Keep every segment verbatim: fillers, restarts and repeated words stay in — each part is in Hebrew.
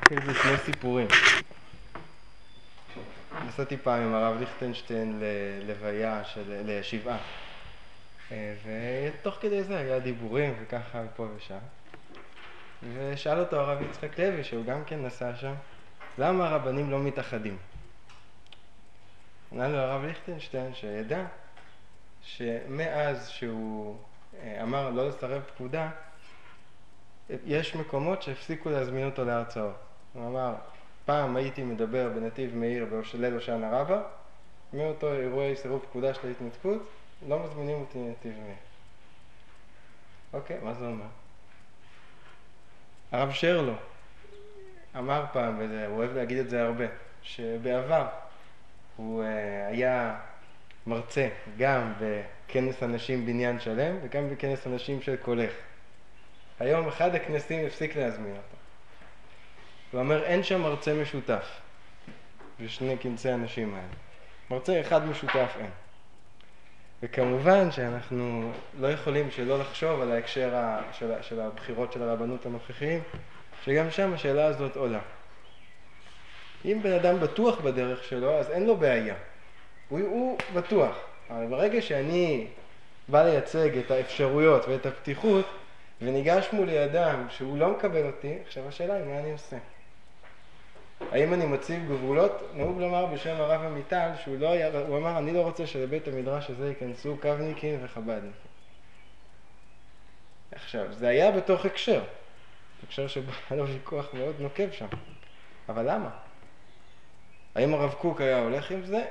נתחיל בשני סיפורים. נסעתי פעם עם הרב ליכטנשטיין ללוויה של לשבעה, ותוך כדי זה היה דיבורים וככה פה ושם, ושאל אותו הרב יצחק לוי, שהוא גם כן נסע שם, למה הרבנים לא מתאחדים? ענה לו הרב ליכטנשטיין שידע שמאז שהוא אמר לא לסרב פקודה, יש מקומות שהפסיקו להזמין אותו להרצאות. הוא אמר, פעם הייתי מדבר בנתיב מאיר בליל הושענא רבה, מאותו אירועי סירוב פקודה של ההתנתקות, לא מזמינים אותי לנתיב מאיר. אוקיי, מה זה אומר? הרב שרלו אמר פעם, והוא אוהב להגיד את זה הרבה, שבעבר הוא היה מרצה גם בכנס אנשים בניין שלם וגם בכנס אנשים של קולך. היום אחד הכנסים הפסיק להזמין אותו. הוא אומר, אין שם מרצה משותף בשני כנסי האנשים האלה. מרצה אחד משותף אין. וכמובן שאנחנו לא יכולים שלא לחשוב על ההקשר של, של הבחירות של הרבנות הנוכחיים, שגם שם השאלה הזאת עולה. אם בן אדם בטוח בדרך שלו, אז אין לו בעיה. הוא, הוא בטוח. אבל ברגע שאני בא לייצג את האפשרויות ואת הפתיחות, וניגש מולי אדם שהוא לא מקבל אותי, עכשיו השאלה היא מה אני עושה. האם אני מציב גבולות? נהוג לומר בשם הרב עמיטל, שהוא לא היה, הוא אמר, אני לא רוצה שלבית המדרש הזה ייכנסו קבניקים וחב"דניקים. עכשיו, זה היה בתוך הקשר. הקשר שבו היה לו ויכוח מאוד נוקב שם. אבל למה? האם הרב קוק היה הולך עם זה?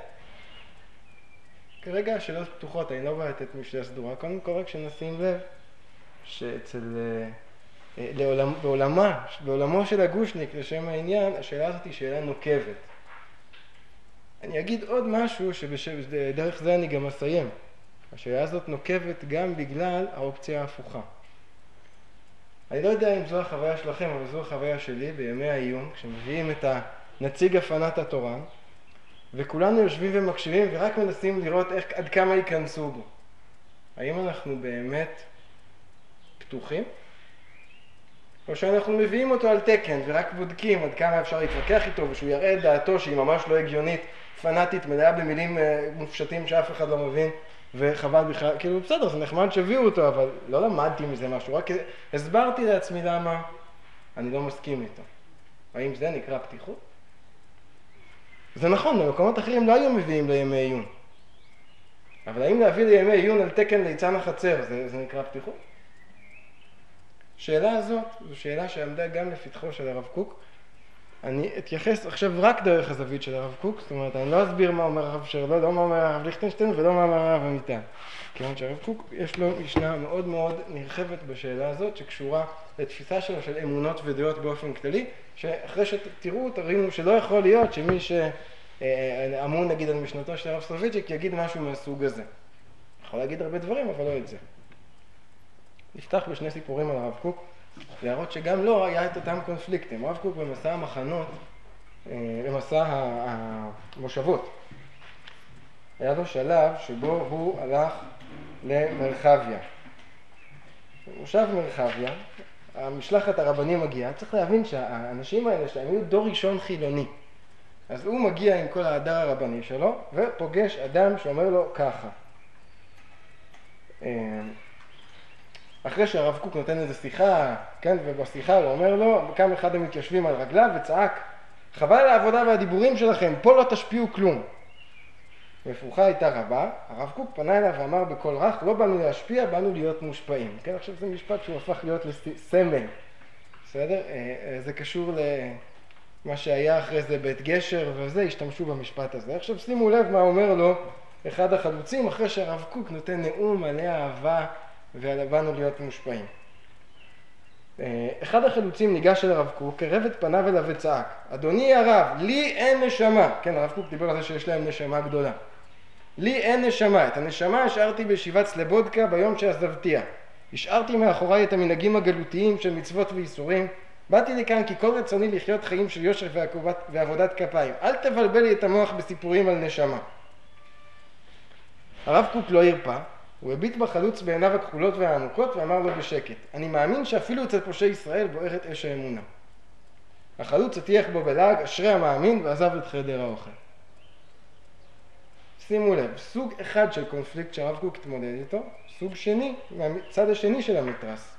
כרגע השאלות פתוחות, אני לא בא לתת משנה סדורה. קודם כל רק שנשים לב שאצל, לעולם, בעולמה, בעולמו של הגושניק, לשם העניין, השאלה הזאת היא שאלה נוקבת. אני אגיד עוד משהו שבדרך זה אני גם אסיים. השאלה הזאת נוקבת גם בגלל האופציה ההפוכה. אני לא יודע אם זו החוויה שלכם, אבל זו החוויה שלי בימי העיון, כשמביאים את הנציג הפנת התורה, וכולנו יושבים ומקשיבים ורק מנסים לראות איך, עד כמה ייכנסו בו. האם אנחנו באמת פתוחים? או שאנחנו מביאים אותו על תקן ורק בודקים עד כמה אפשר להתווכח איתו ושהוא יראה את דעתו שהיא ממש לא הגיונית, פנאטית, מלאה במילים מופשטים שאף אחד לא מבין וחבל בכלל, כאילו בסדר, זה נחמד שהביאו אותו, אבל לא למדתי מזה משהו, רק הסברתי לעצמי למה אני לא מסכים איתו. האם זה נקרא פתיחות? זה נכון, במקומות אחרים לא היו מביאים לימי עיון. אבל האם להביא לימי עיון על תקן ליצן החצר, זה, זה נקרא פתיחות? השאלה הזאת, זו שאלה שעמדה גם לפתחו של הרב קוק. אני אתייחס עכשיו רק דרך הזווית של הרב קוק, זאת אומרת, אני לא אסביר מה אומר הרב שרלו, לא מה אומר הרב ליכטנשטיין ולא מה אומר הרב עמיטל. כיוון שהרב קוק יש לו משנה מאוד מאוד נרחבת בשאלה הזאת, שקשורה לתפיסה שלו של אמונות ודעות באופן כללי, שאחרי שתראו, תראינו שלא יכול להיות שמי שאמון נגיד על משנתו של הרב סולובייצ'יק יגיד משהו מהסוג הזה. יכול להגיד הרבה דברים, אבל לא את זה. נפתח בשני סיפורים על הרב קוק, להראות שגם לא היה את אותם קונפליקטים. הרב קוק במסע המחנות, במסע המושבות, היה לו שלב שבו הוא הלך למרחביה. מושב מרחביה, המשלחת הרבנים מגיעה, צריך להבין שהאנשים האלה שהם היו דור ראשון חילוני. אז הוא מגיע עם כל ההדר הרבני שלו, ופוגש אדם שאומר לו ככה. אחרי שהרב קוק נותן איזו שיחה, כן, ובשיחה הוא אומר לו, קם אחד המתיישבים על רגליו וצעק, חבל על העבודה והדיבורים שלכם, פה לא תשפיעו כלום. מפרוחה הייתה רבה, הרב קוק פנה אליו ואמר בקול רך, לא באנו להשפיע, באנו להיות מושפעים. כן, עכשיו זה משפט שהוא הפך להיות לסמל, בסדר? זה קשור למה שהיה אחרי זה בית גשר וזה, השתמשו במשפט הזה. עכשיו שימו לב מה אומר לו אחד החלוצים, אחרי שהרב קוק נותן נאום מלא אהבה, ובאנו להיות מושפעים. אחד החלוצים ניגש אל הרב קוק, קרב את פניו אליו וצעק, אדוני הרב, לי אין נשמה. כן, הרב קוק דיבר על זה שיש להם נשמה גדולה. לי אין נשמה, את הנשמה השארתי בישיבת סלבודקה ביום שעזבתיה. השארתי מאחוריי את המנהגים הגלותיים של מצוות ואיסורים. באתי לכאן כי כל רצוני לחיות חיים של יושר ועבודת כפיים. אל תבלבל לי את המוח בסיפורים על נשמה. הרב קוק לא הרפה. הוא הביט בחלוץ בעיניו הכחולות והעמוקות ואמר לו בשקט, אני מאמין שאפילו אצל פושעי ישראל בוערת אש האמונה. החלוץ הטיח בו בלעג, אשרי המאמין, ועזב את חדר האוכל. שימו לב, סוג אחד של קונפליקט שהרב קוק התמודד איתו, סוג שני, מהצד השני של המתרס.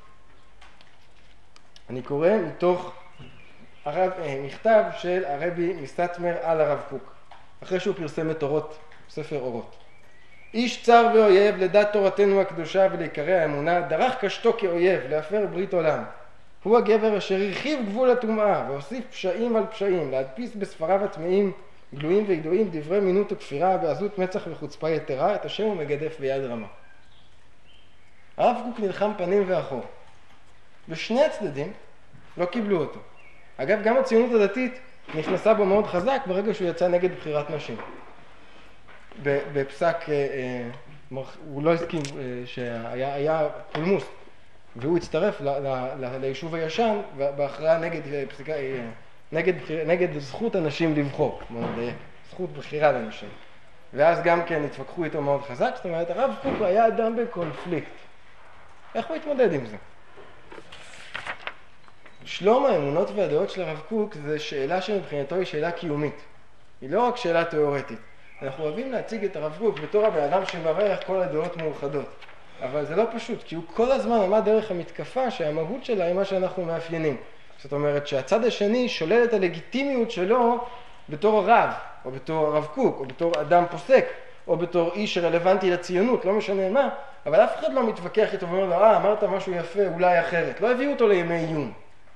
אני קורא מתוך הרב, מכתב של הרבי מסטמר על הרב קוק, אחרי שהוא פרסם את אורות, ספר אורות. איש צר ואויב לדעת תורתנו הקדושה ולעיקרי האמונה, דרך קשתו כאויב להפר ברית עולם. הוא הגבר אשר הרחיב גבול הטומאה והוסיף פשעים על פשעים, להדפיס בספריו הטמאים גלויים וידועים דברי מינות וכפירה בעזות מצח וחוצפה יתרה, את השם הוא מגדף ביד רמה. הרב קוק נלחם פנים ואחור. בשני הצדדים לא קיבלו אותו. אגב, גם הציונות הדתית נכנסה בו מאוד חזק ברגע שהוא יצא נגד בחירת נשים. בפסק, הוא לא הסכים שהיה פולמוס, והוא הצטרף ליישוב הישן בהכרעה נגד, נגד, נגד זכות אנשים לבחור, זכות בחירה לנשים. ואז גם כן התווכחו איתו מאוד חזק, זאת אומרת, הרב קוק היה אדם בקונפליקט. איך הוא התמודד עם זה? שלום האמונות והדעות של הרב קוק זה שאלה שמבחינתו היא שאלה קיומית. היא לא רק שאלה תיאורטית. אנחנו אוהבים להציג את הרב קוק בתור הבן אדם שמראה איך כל הדעות מאוחדות. אבל זה לא פשוט, כי הוא כל הזמן עמד דרך המתקפה שהמהות שלה היא מה שאנחנו מאפיינים. זאת אומרת שהצד השני שולל את הלגיטימיות שלו בתור הרב, או בתור הרב קוק, או בתור אדם פוסק, או בתור איש שרלוונטי לציונות, לא משנה מה, אבל אף אחד לא מתווכח איתו ואומר לו, אה, אמרת משהו יפה, אולי אחרת. לא הביאו אותו לימי עיון.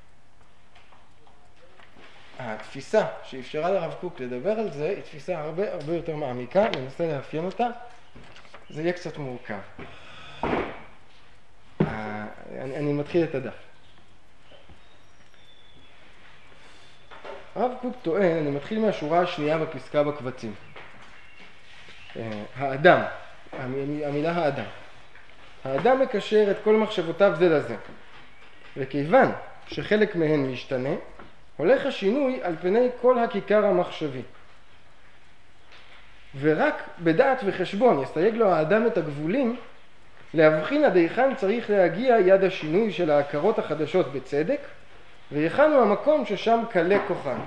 התפיסה שאפשרה לרב קוק לדבר על זה היא תפיסה הרבה הרבה יותר מעמיקה, ננסה לאפיין אותה, זה יהיה קצת מורכב. אני, אני מתחיל את הדף. הרב קוק טוען, אני מתחיל מהשורה השנייה בפסקה בקבצים. האדם, המילה האדם. האדם מקשר את כל מחשבותיו זה לזה. וכיוון שחלק מהן משתנה, הולך השינוי על פני כל הכיכר המחשבי. ורק בדעת וחשבון יסייג לו האדם את הגבולים, להבחין עד היכן צריך להגיע יד השינוי של ההכרות החדשות בצדק, והיכן הוא המקום ששם קלה כוחן.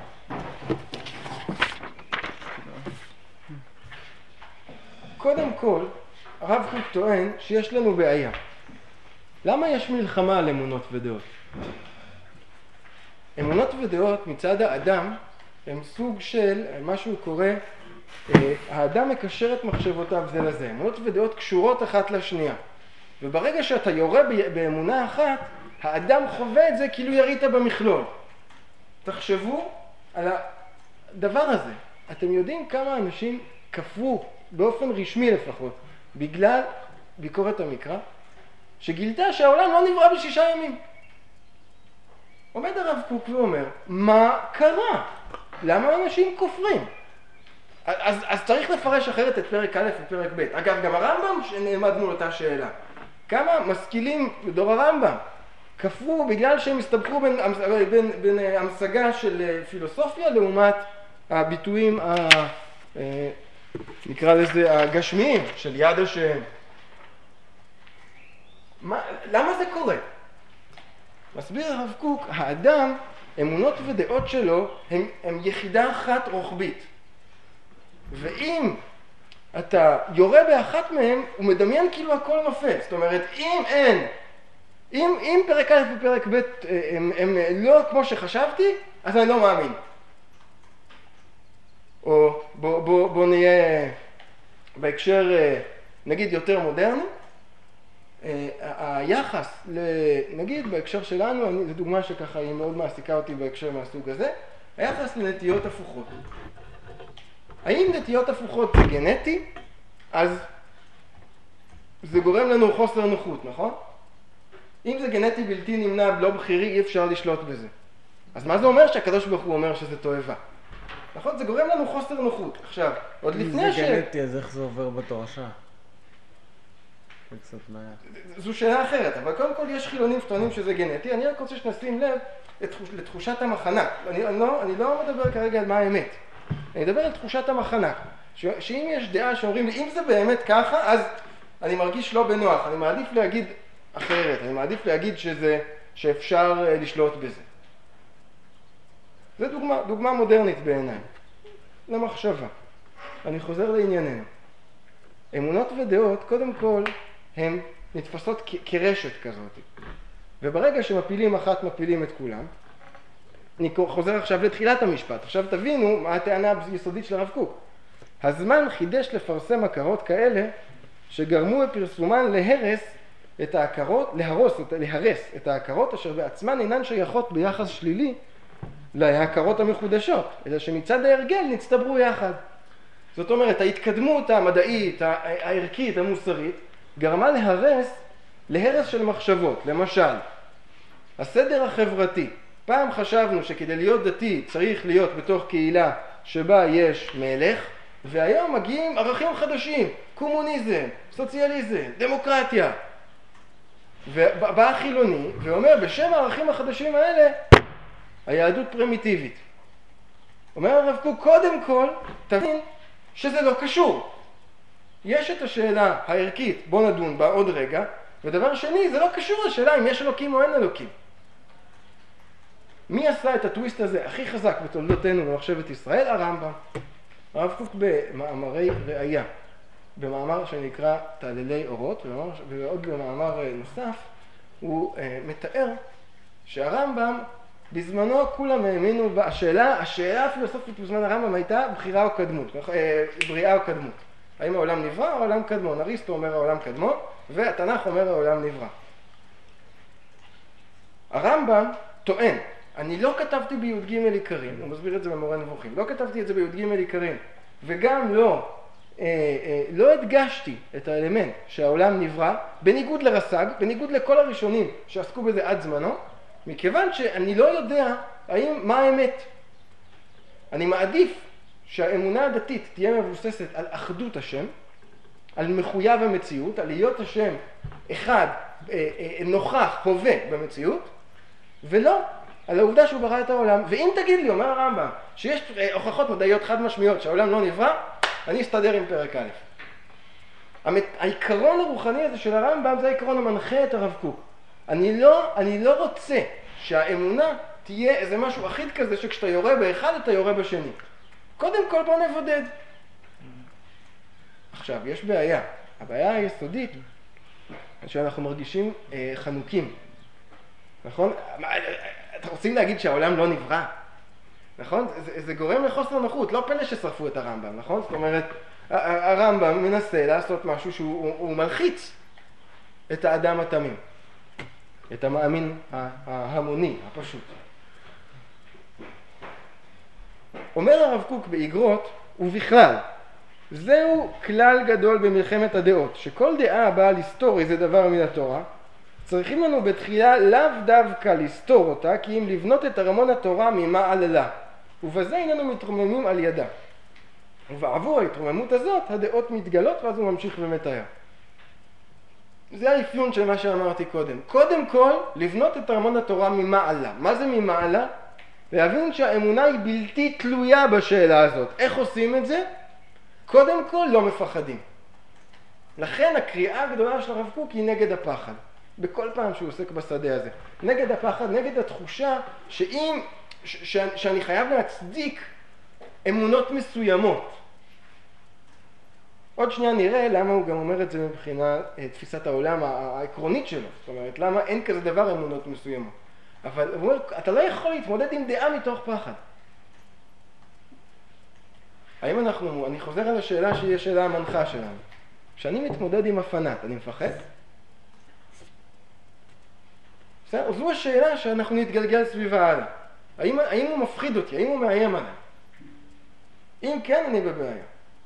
קודם כל, הרב קוק טוען שיש לנו בעיה. למה יש מלחמה על אמונות ודעות? אמונות ודעות מצד האדם הם סוג של מה שהוא קורא, האדם מקשר את מחשבותיו זה לזה. אמונות ודעות קשורות אחת לשנייה. וברגע שאתה יורה באמונה אחת, האדם חווה את זה כאילו ירית במכלול. תחשבו על הדבר הזה. אתם יודעים כמה אנשים כפרו באופן רשמי לפחות, בגלל ביקורת המקרא, שגילתה שהעולם לא נברא בשישה ימים. עומד הרב קוק ואומר, מה קרה? למה אנשים כופרים? אז, אז צריך לפרש אחרת את פרק א' ופרק ב'. אגב, גם הרמב"ם שנעמד מול אותה שאלה. כמה משכילים בדור הרמב"ם כפרו בגלל שהם הסתבכו בין, בין, בין המשגה של פילוסופיה לעומת הביטויים, ה, נקרא לזה, הגשמיים של יד השם. מה, למה זה קורה? מסביר הרב קוק, האדם, אמונות ודעות שלו הם, הם יחידה אחת רוחבית. ואם אתה יורה באחת מהם, הוא מדמיין כאילו הכל נופל. זאת אומרת, אם אין, אם, אם פרק א' ופרק ב' הם, הם לא כמו שחשבתי, אז אני לא מאמין. או בוא, בוא, בוא נהיה בהקשר, נגיד, יותר מודרני. היחס, נגיד בהקשר שלנו, זו דוגמה שככה היא מאוד מעסיקה אותי בהקשר מהסוג הזה, היחס לנטיות הפוכות. האם נטיות הפוכות זה גנטי? אז זה גורם לנו חוסר נוחות, נכון? אם זה גנטי בלתי נמנע, לא בחירי, אי אפשר לשלוט בזה. אז מה זה אומר שהקדוש ברוך הוא אומר שזה תועבה? נכון? זה גורם לנו חוסר נוחות. עכשיו, עוד לפני ש... אם זה גנטי, אז איך זה עובר בתורשה? זה קצת בעיה. זו שאלה אחרת, אבל קודם כל יש חילונים שטוענים שזה גנטי. אני רק רוצה שנשים לב לתחושת המחנה. אני, אני, לא, אני לא מדבר כרגע על מה האמת. אני מדבר על תחושת המחנה. ש... שאם יש דעה שאומרים לי, אם זה באמת ככה, אז אני מרגיש לא בנוח. אני מעדיף להגיד אחרת. אני מעדיף להגיד שזה, שאפשר לשלוט בזה. זו דוגמה, דוגמה מודרנית בעיניי, למחשבה. אני חוזר לענייננו. אמונות ודעות, קודם כל, הן נתפסות כ- כרשת כזאת. וברגע שמפילים אחת, מפילים את כולם, אני חוזר עכשיו לתחילת המשפט. עכשיו תבינו מה הטענה היסודית של הרב קוק. הזמן חידש לפרסם הכרות כאלה שגרמו בפרסומן להרס את ההכרות, להרוס, להרס את ההכרות אשר בעצמן אינן שייכות ביחס שלילי להכרות המחודשות, אלא שמצד ההרגל נצטברו יחד. זאת אומרת, ההתקדמות המדעית, הערכית, המוסרית, גרמה להרס, להרס של מחשבות. למשל, הסדר החברתי. פעם חשבנו שכדי להיות דתי צריך להיות בתוך קהילה שבה יש מלך, והיום מגיעים ערכים חדשים, קומוניזם, סוציאליזם, דמוקרטיה. ובא החילוני ואומר, בשם הערכים החדשים האלה, היהדות פרימיטיבית. אומר הרב קוק, קודם כל, תבין שזה לא קשור. יש את השאלה הערכית, בוא נדון בה עוד רגע, ודבר שני, זה לא קשור לשאלה אם יש אלוקים או אין אלוקים. מי עשה את הטוויסט הזה הכי חזק בתולדותינו במחשבת ישראל? הרמב"ם. הרב קוק במאמרי ראייה, במאמר שנקרא תעללי אורות, ועוד במאמר נוסף, הוא מתאר שהרמב"ם, בזמנו כולם האמינו בשאלה, השאלה הפילוסופית בזמן הרמב"ם הייתה בחירה או קדמות, בריאה או קדמות. האם העולם נברא או העולם קדמון? אריסטו אומר העולם קדמון, והתנ"ך אומר העולם נברא. הרמב"ם טוען, אני לא כתבתי בי"ג עיקרים, הוא מסביר את זה במורה נבוכים, לא כתבתי את זה בי"ג עיקרים, וגם לא, אה, אה, לא הדגשתי את האלמנט שהעולם נברא, בניגוד לרס"ג, בניגוד לכל הראשונים שעסקו בזה עד זמנו, מכיוון שאני לא יודע האם, מה האמת. אני מעדיף שהאמונה הדתית תהיה מבוססת על אחדות השם, על מחויב המציאות, על להיות השם אחד אה, אה, נוכח, הווה במציאות, ולא על העובדה שהוא ברא את העולם. ואם תגיד לי, אומר הרמב"ם, שיש הוכחות מדעיות חד משמעיות שהעולם לא נברא, אני אסתדר עם פרק א'. העיקרון הרוחני הזה של הרמב"ם זה העיקרון המנחה את הרב קוק. אני לא, אני לא רוצה שהאמונה תהיה איזה משהו אחיד כזה שכשאתה יורה באחד אתה יורה בשני. קודם כל בוא נבודד. עכשיו, יש בעיה. הבעיה היסודית שאנחנו מרגישים אה, חנוקים. נכון? אתם רוצים להגיד שהעולם לא נברא? נכון? זה, זה גורם לחוסר נוחות. לא פלא ששרפו את הרמב"ם, נכון? זאת אומרת, הרמב"ם מנסה לעשות משהו שהוא הוא, הוא מלחיץ את האדם התמים. את המאמין ההמוני, הפשוט. אומר הרב קוק באגרות, ובכלל, זהו כלל גדול במלחמת הדעות, שכל דעה הבאה לסתור איזה דבר מן התורה, צריכים לנו בתחילה לאו דווקא לסתור אותה, כי אם לבנות את ארמון התורה ממעלה, ובזה איננו מתרוממים על ידה. ובעבור ההתרוממות הזאת, הדעות מתגלות, ואז הוא ממשיך ומתאר. זה האפיון של מה שאמרתי קודם. קודם כל, לבנות את ארמון התורה ממעלה. מה זה ממעלה? להבין שהאמונה היא בלתי תלויה בשאלה הזאת. איך עושים את זה? קודם כל, לא מפחדים. לכן הקריאה הגדולה של הרב קוק היא נגד הפחד. בכל פעם שהוא עוסק בשדה הזה. נגד הפחד, נגד התחושה שאם, ש, ש, שאני חייב להצדיק אמונות מסוימות. עוד שנייה נראה למה הוא גם אומר את זה מבחינה תפיסת העולם העקרונית שלו. זאת אומרת, למה אין כזה דבר אמונות מסוימות. אבל הוא אומר, אתה לא יכול להתמודד עם דעה מתוך פחד. האם אנחנו, אני חוזר על השאלה שהיא השאלה המנחה שלנו. כשאני מתמודד עם הפנאט, אני מפחד? בסדר? זו השאלה שאנחנו נתגלגל סביבה הלאה. האם, האם הוא מפחיד אותי? האם הוא מאיים עליי? אם כן, אני בבעיה.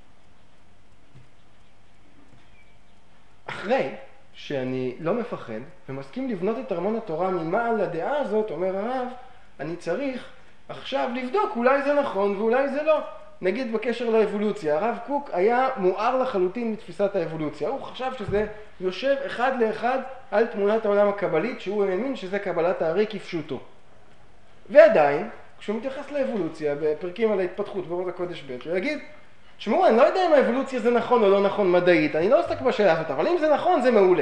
אחרי שאני לא מפחד ומסכים לבנות את ארמון התורה ממעל לדעה הזאת, אומר הרב, אני צריך עכשיו לבדוק, אולי זה נכון ואולי זה לא. נגיד בקשר לאבולוציה, הרב קוק היה מואר לחלוטין מתפיסת האבולוציה. הוא חשב שזה יושב אחד לאחד על תמונת העולם הקבלית, שהוא האמין שזה קבלת הארי כפשוטו. ועדיין, כשהוא מתייחס לאבולוציה בפרקים על ההתפתחות באורות הקודש ב', הוא יגיד, תשמעו, אני לא יודע אם האבולוציה זה נכון או לא נכון מדעית, אני לא עוסק בשאלה הזאת, אבל אם זה נכון, זה מעולה.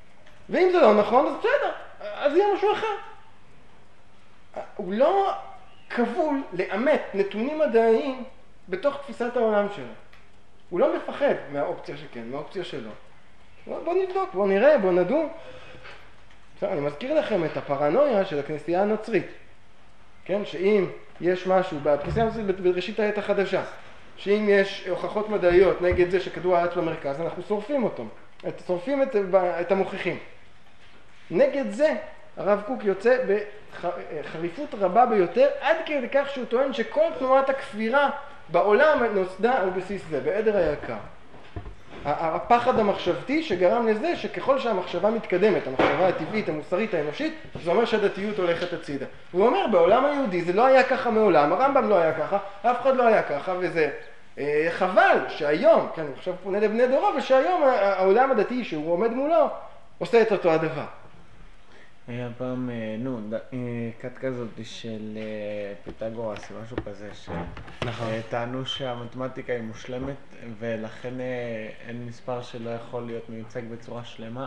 ואם זה לא נכון, אז בסדר, אז יהיה משהו אחר. הוא לא, כבול לאמת נתונים מדעיים בתוך תפיסת העולם שלו. הוא לא מפחד מהאופציה שכן, מהאופציה שלו. בוא נבדוק, בוא נראה, בוא נדון. אני מזכיר לכם את הפרנויה של הכנסייה הנוצרית. כן? שאם יש משהו, בכנסייה הנוצרית בראשית העת החדשה, שאם יש הוכחות מדעיות נגד זה שכדור הארץ במרכז, אנחנו שורפים אותם. שורפים את, את המוכיחים. נגד זה, הרב קוק יוצא בחריפות רבה ביותר, עד כדי כך שהוא טוען שכל תנועת הכפירה בעולם נוסדה על בסיס זה, בעדר היקר. הפחד המחשבתי שגרם לזה שככל שהמחשבה מתקדמת, המחשבה הטבעית, המוסרית, האנושית, זה אומר שהדתיות הולכת הצידה. הוא אומר, בעולם היהודי זה לא היה ככה מעולם, הרמב"ם לא היה ככה, אף אחד לא היה ככה, וזה אה, חבל שהיום, כן, אני עכשיו פונה לבני דורו, ושהיום העולם הדתי שהוא עומד מולו, עושה את אותו הדבר. היה פעם, נו, כת כזאת של פיתגורס, משהו כזה, שטענו שהמתמטיקה היא מושלמת, ולכן אין מספר שלא יכול להיות מיוצג בצורה שלמה,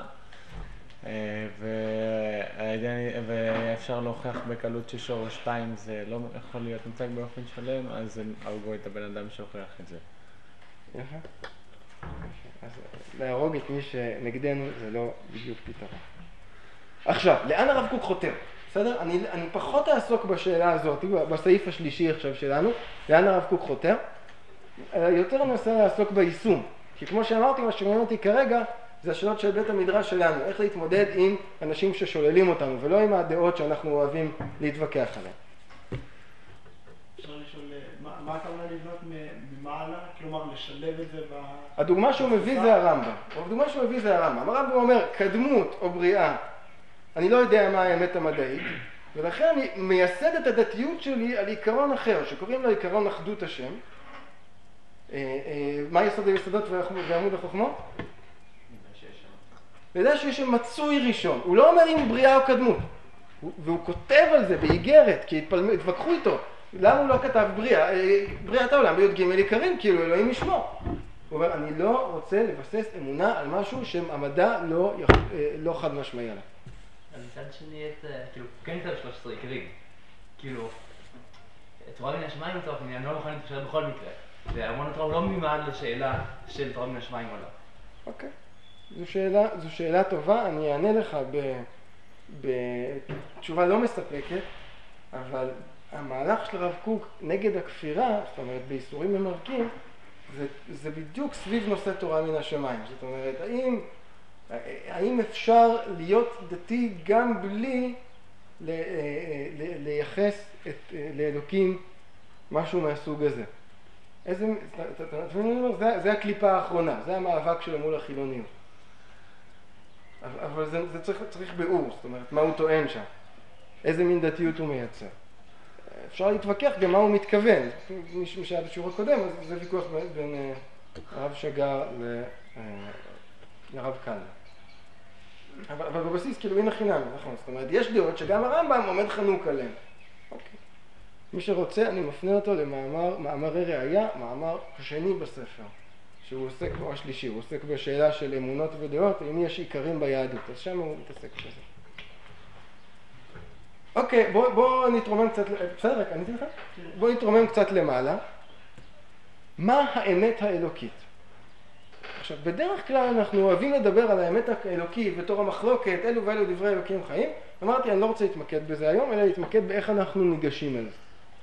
ואפשר להוכיח בקלות ששורש שתיים זה לא יכול להיות מיוצג באופן שלם, אז הם הרגו את הבן אדם שהוכיח את זה. יפה. אז להרוג את מי שנגדנו זה לא בדיוק פתרון. עכשיו, לאן הרב קוק חותר? בסדר? אני, אני פחות אעסוק בשאלה הזאת, בסעיף השלישי עכשיו שלנו, לאן הרב קוק חותר. יותר אני אנסה לעסוק ביישום, כי כמו שאמרתי, מה שמעניין אותי כרגע, זה השאלות של בית המדרש שלנו, איך להתמודד עם אנשים ששוללים אותנו, ולא עם הדעות שאנחנו אוהבים להתווכח עליהן. אפשר לשאול, מה, מה הכוונה לבנות ממעלה? כלומר, לשלב את זה ב... הדוגמה שהוא מביא זה הרמב"ם. הדוגמה שהוא מביא זה הרמב"ם. הרמב"ם אומר, קדמות או בריאה, אני לא יודע מה האמת המדעית, ולכן אני מייסד את הדתיות שלי על עיקרון אחר, שקוראים לו עיקרון אחדות השם. מה יסוד היסודות ועמוד החוכמות? לדע שיש שם מצוי ראשון. הוא לא אומר אם בריאה או קדמות. והוא כותב על זה באיגרת, כי התווכחו איתו. למה הוא לא כתב בריאה? בריאת העולם בי"ג עיקרים, כאילו אלוהים ישמור. הוא אומר, אני לא רוצה לבסס אמונה על משהו שהמדע לא, לא חד משמעי עליו. מצד שני, את, כאילו, כן כתב שלוש עשרה עיקרים. כאילו, תורה מן השמיים לצורך העניין לא מוכנים להתפשר בכל מקרה. והארמון התורה לא מימד לשאלה של תורה מן השמיים או לא. אוקיי. זו שאלה, זו שאלה טובה, אני אענה לך בתשובה לא מספקת, אבל המהלך של הרב קוק נגד הכפירה, זאת אומרת, באיסורים ממרקים, זה, זה בדיוק סביב נושא תורה מן השמיים. זאת אומרת, האם, האם אפשר להיות דתי גם בלי ל, ל, לייחס את, לאלוקים משהו מהסוג הזה? איזה, זה, זה הקליפה האחרונה, זה המאבק שלו מול החילוניות. אבל זה, זה צריך, צריך ביאור, זאת אומרת, מה הוא טוען שם, איזה מין דתיות הוא מייצר. אפשר להתווכח גם מה הוא מתכוון, מי שהיה בשיעור הקודם, אז זה ויכוח בין, בין הרב שגר לרב קלמן. אבל, אבל בבסיס כאילו אין החינם, נכון, זאת אומרת, יש דעות שגם הרמב"ם עומד חנוק עליהם. אוקיי. מי שרוצה, אני מפנה אותו למאמר, מאמרי ראייה, מאמר שני בספר. שהוא עוסק, או השלישי, הוא עוסק בשאלה של אמונות ודעות, אם יש עיקרים ביהדות, אז שם הוא מתעסק בזה. אוקיי, בוא, בוא נתרומם קצת, בסדר, רק עניתי לך? בוא נתרומם קצת למעלה. מה האמת האלוקית? עכשיו, בדרך כלל אנחנו אוהבים לדבר על האמת האלוקית בתור המחלוקת, אלו ואלו דברי אלוקים חיים. אמרתי, אני לא רוצה להתמקד בזה היום, אלא להתמקד באיך אנחנו ניגשים אל זה.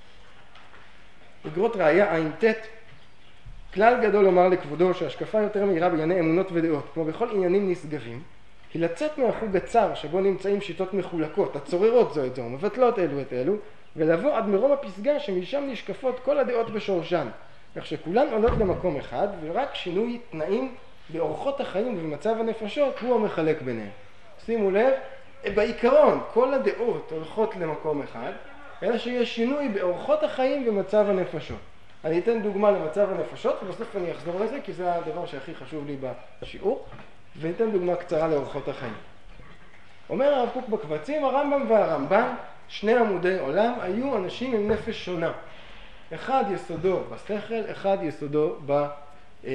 אגרות ראייה עין ת' כלל גדול לומר לכבודו שהשקפה יותר מהירה בענייני אמונות ודעות, כמו בכל עניינים נשגבים, היא לצאת מהחוג הצר שבו נמצאים שיטות מחולקות, הצוררות זו את זו, מבטלות אלו את אלו, ולבוא עד מרום הפסגה שמשם נשקפות כל הדעות בשורשן, כך שכולן עולות למקום אחד, ורק שינוי תנאים באורחות החיים ובמצב הנפשות הוא המחלק ביניהם. שימו לב, בעיקרון כל הדעות הולכות למקום אחד, אלא שיש שינוי באורחות החיים ומצב הנפשות. אני אתן דוגמה למצב הנפשות, ובסוף אני אחזור לזה, כי זה הדבר שהכי חשוב לי בשיעור, וניתן דוגמה קצרה לאורחות החיים. אומר הרב קוק בקבצים, הרמב"ם והרמב"ן, שני עמודי עולם, היו אנשים עם נפש שונה. אחד יסודו בשכל, אחד יסודו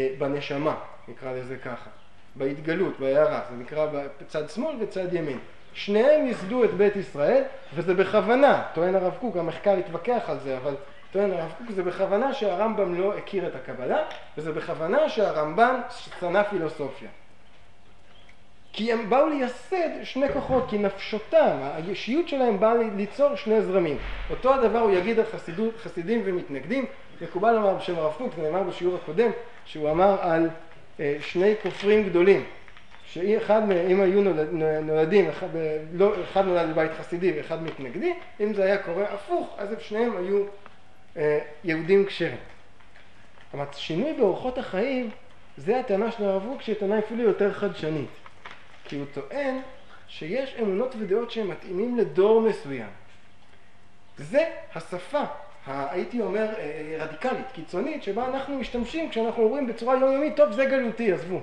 בנשמה, נקרא לזה ככה. בהתגלות, בהערה, זה נקרא בצד שמאל וצד ימין. שניהם ייסדו את בית ישראל, וזה בכוונה, טוען הרב קוק, המחקר התווכח על זה, אבל טוען הרב קוק, זה בכוונה שהרמב"ם לא הכיר את הקבלה, וזה בכוונה שהרמב"ן שנא פילוסופיה. כי הם באו לייסד שני כוחות, כי נפשותם, הישיות שלהם באה ליצור שני זרמים. אותו הדבר הוא יגיד על חסידות, חסידים ומתנגדים. מקובל לומר בשם הרב קוק, זה נאמר בשיעור הקודם, שהוא אמר על אה, שני כופרים גדולים, שאחד אם היו נולד, נולדים, אחד, לא, אחד נולד בבית חסידי ואחד מתנגדי, אם זה היה קורה הפוך, אז שניהם היו אה, יהודים כשרים. אבל שינוי באורחות החיים, זה הטענה של הרב קוק, שהיא טענה אפילו יותר חדשנית. כי הוא טוען שיש אמונות ודעות שהם מתאימים לדור מסוים. זה השפה, הייתי אומר רדיקלית, קיצונית, שבה אנחנו משתמשים כשאנחנו אומרים בצורה יומיומית, טוב זה גלותי, עזבו.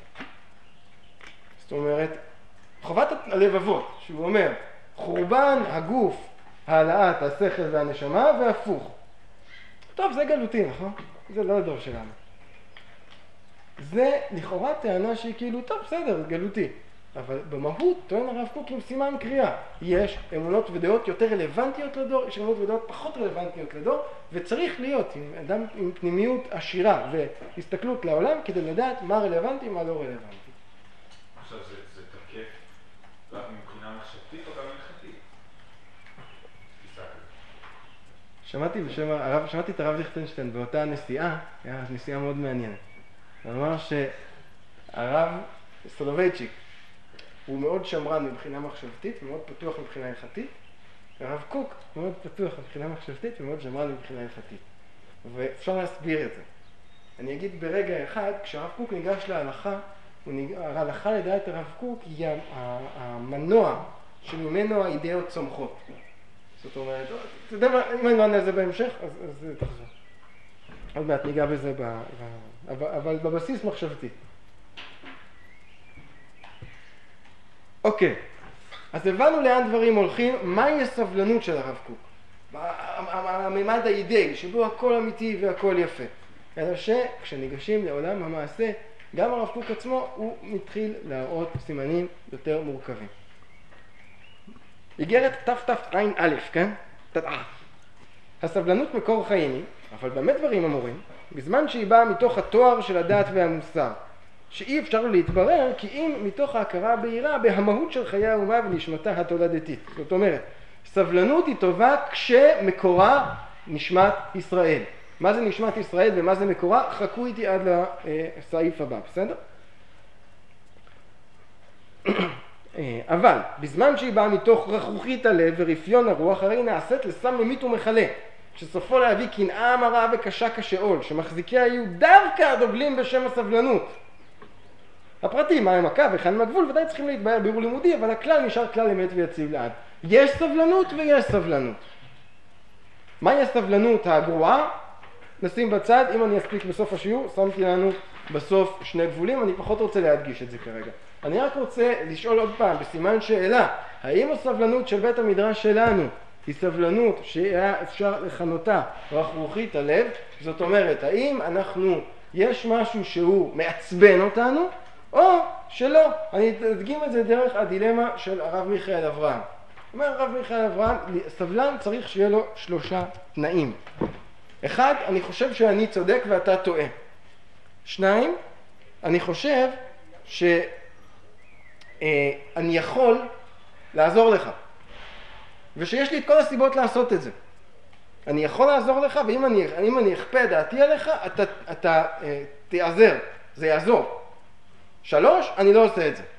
זאת אומרת, חובת הלבבות, שהוא אומר, חורבן הגוף, העלאת השכל והנשמה והפוך. טוב זה גלותי, נכון? זה לא הדור שלנו. זה לכאורה טענה שהיא כאילו, טוב בסדר, גלותי. אבל במהות טוען הרב קוק עם סימן קריאה. יש אמונות ודעות יותר רלוונטיות לדור, יש אמונות ודעות פחות רלוונטיות לדור, וצריך להיות עם אדם עם פנימיות עשירה והסתכלות לעולם כדי לדעת מה רלוונטי ומה לא רלוונטי. עכשיו זה, זה תקף רק מבחינה מחשבתית או גם הלכתית? שמעתי בשם הרב, שמעתי את הרב ליכטנשטיין באותה נסיעה, היה נסיעה מאוד מעניינת. הוא אמר שהרב סולובייצ'יק הוא מאוד שמרן מבחינה מחשבתית ומאוד פתוח מבחינה הלכתית. הרב קוק מאוד פתוח מבחינה מחשבתית ומאוד שמרן מבחינה הלכתית. ואפשר להסביר את זה. אני אגיד ברגע אחד, כשהרב קוק ניגש להלכה, ההלכה לדעת הרב קוק היא המנוע שממנו האידאות צומחות. זאת אומרת, אם אני לא ענה על זה בהמשך, אז זה תחזור. עוד מעט ניגע בזה, אבל בבסיס מחשבתי. אוקיי, אז הבנו לאן דברים הולכים, מהי הסבלנות של הרב קוק? הממד האידאי, שבו הכל אמיתי והכל יפה. אלא שכשניגשים לעולם המעשה, גם הרב קוק עצמו הוא מתחיל להראות סימנים יותר מורכבים. איגרת תתע"א, כן? תתע"א. הסבלנות מקור חיים היא, אבל באמת דברים אמורים, בזמן שהיא באה מתוך התואר של הדעת והמוסר, שאי אפשר להתברר כי אם מתוך ההכרה הבהירה בהמהות של חיי האומה ונשמתה התולדתית. זאת אומרת, סבלנות היא טובה כשמקורה נשמת ישראל. מה זה נשמת ישראל ומה זה מקורה? חכו איתי עד לסעיף הבא, בסדר? אבל בזמן שהיא באה מתוך רכרוכית הלב ורפיון הרוח, הרי נעשית לסם ממית ומחלה, שסופו להביא קנאה מרה וקשה כשאול, שמחזיקיה יהיו דווקא הדוגלים בשם הסבלנות. הפרטים, מה הם הקו וכאן עם הגבול, ודאי צריכים להתבהר בירור לימודי, אבל הכלל נשאר כלל אמת ויציב לעד. יש סבלנות ויש סבלנות. מהי הסבלנות הגרועה? נשים בצד, אם אני אספיק בסוף השיעור, שמתי לנו בסוף שני גבולים, אני פחות רוצה להדגיש את זה כרגע. אני רק רוצה לשאול עוד פעם, בסימן שאלה, האם הסבלנות של בית המדרש שלנו היא סבלנות שהיה אפשר לכנותה רכרוכית הלב? זאת אומרת, האם אנחנו, יש משהו שהוא מעצבן אותנו, או שלא? אני אדגים את זה דרך הדילמה של הרב מיכאל אברהם. אומר הרב מיכאל אברהם, סבלן צריך שיהיה לו שלושה תנאים. אחד, אני חושב שאני צודק ואתה טועה. שניים, אני חושב שאני יכול לעזור לך, ושיש לי את כל הסיבות לעשות את זה. אני יכול לעזור לך, ואם אני, אם אני אכפה דעתי עליך, אתה, אתה אה, תעזר, זה יעזור. שלוש, אני לא עושה את זה.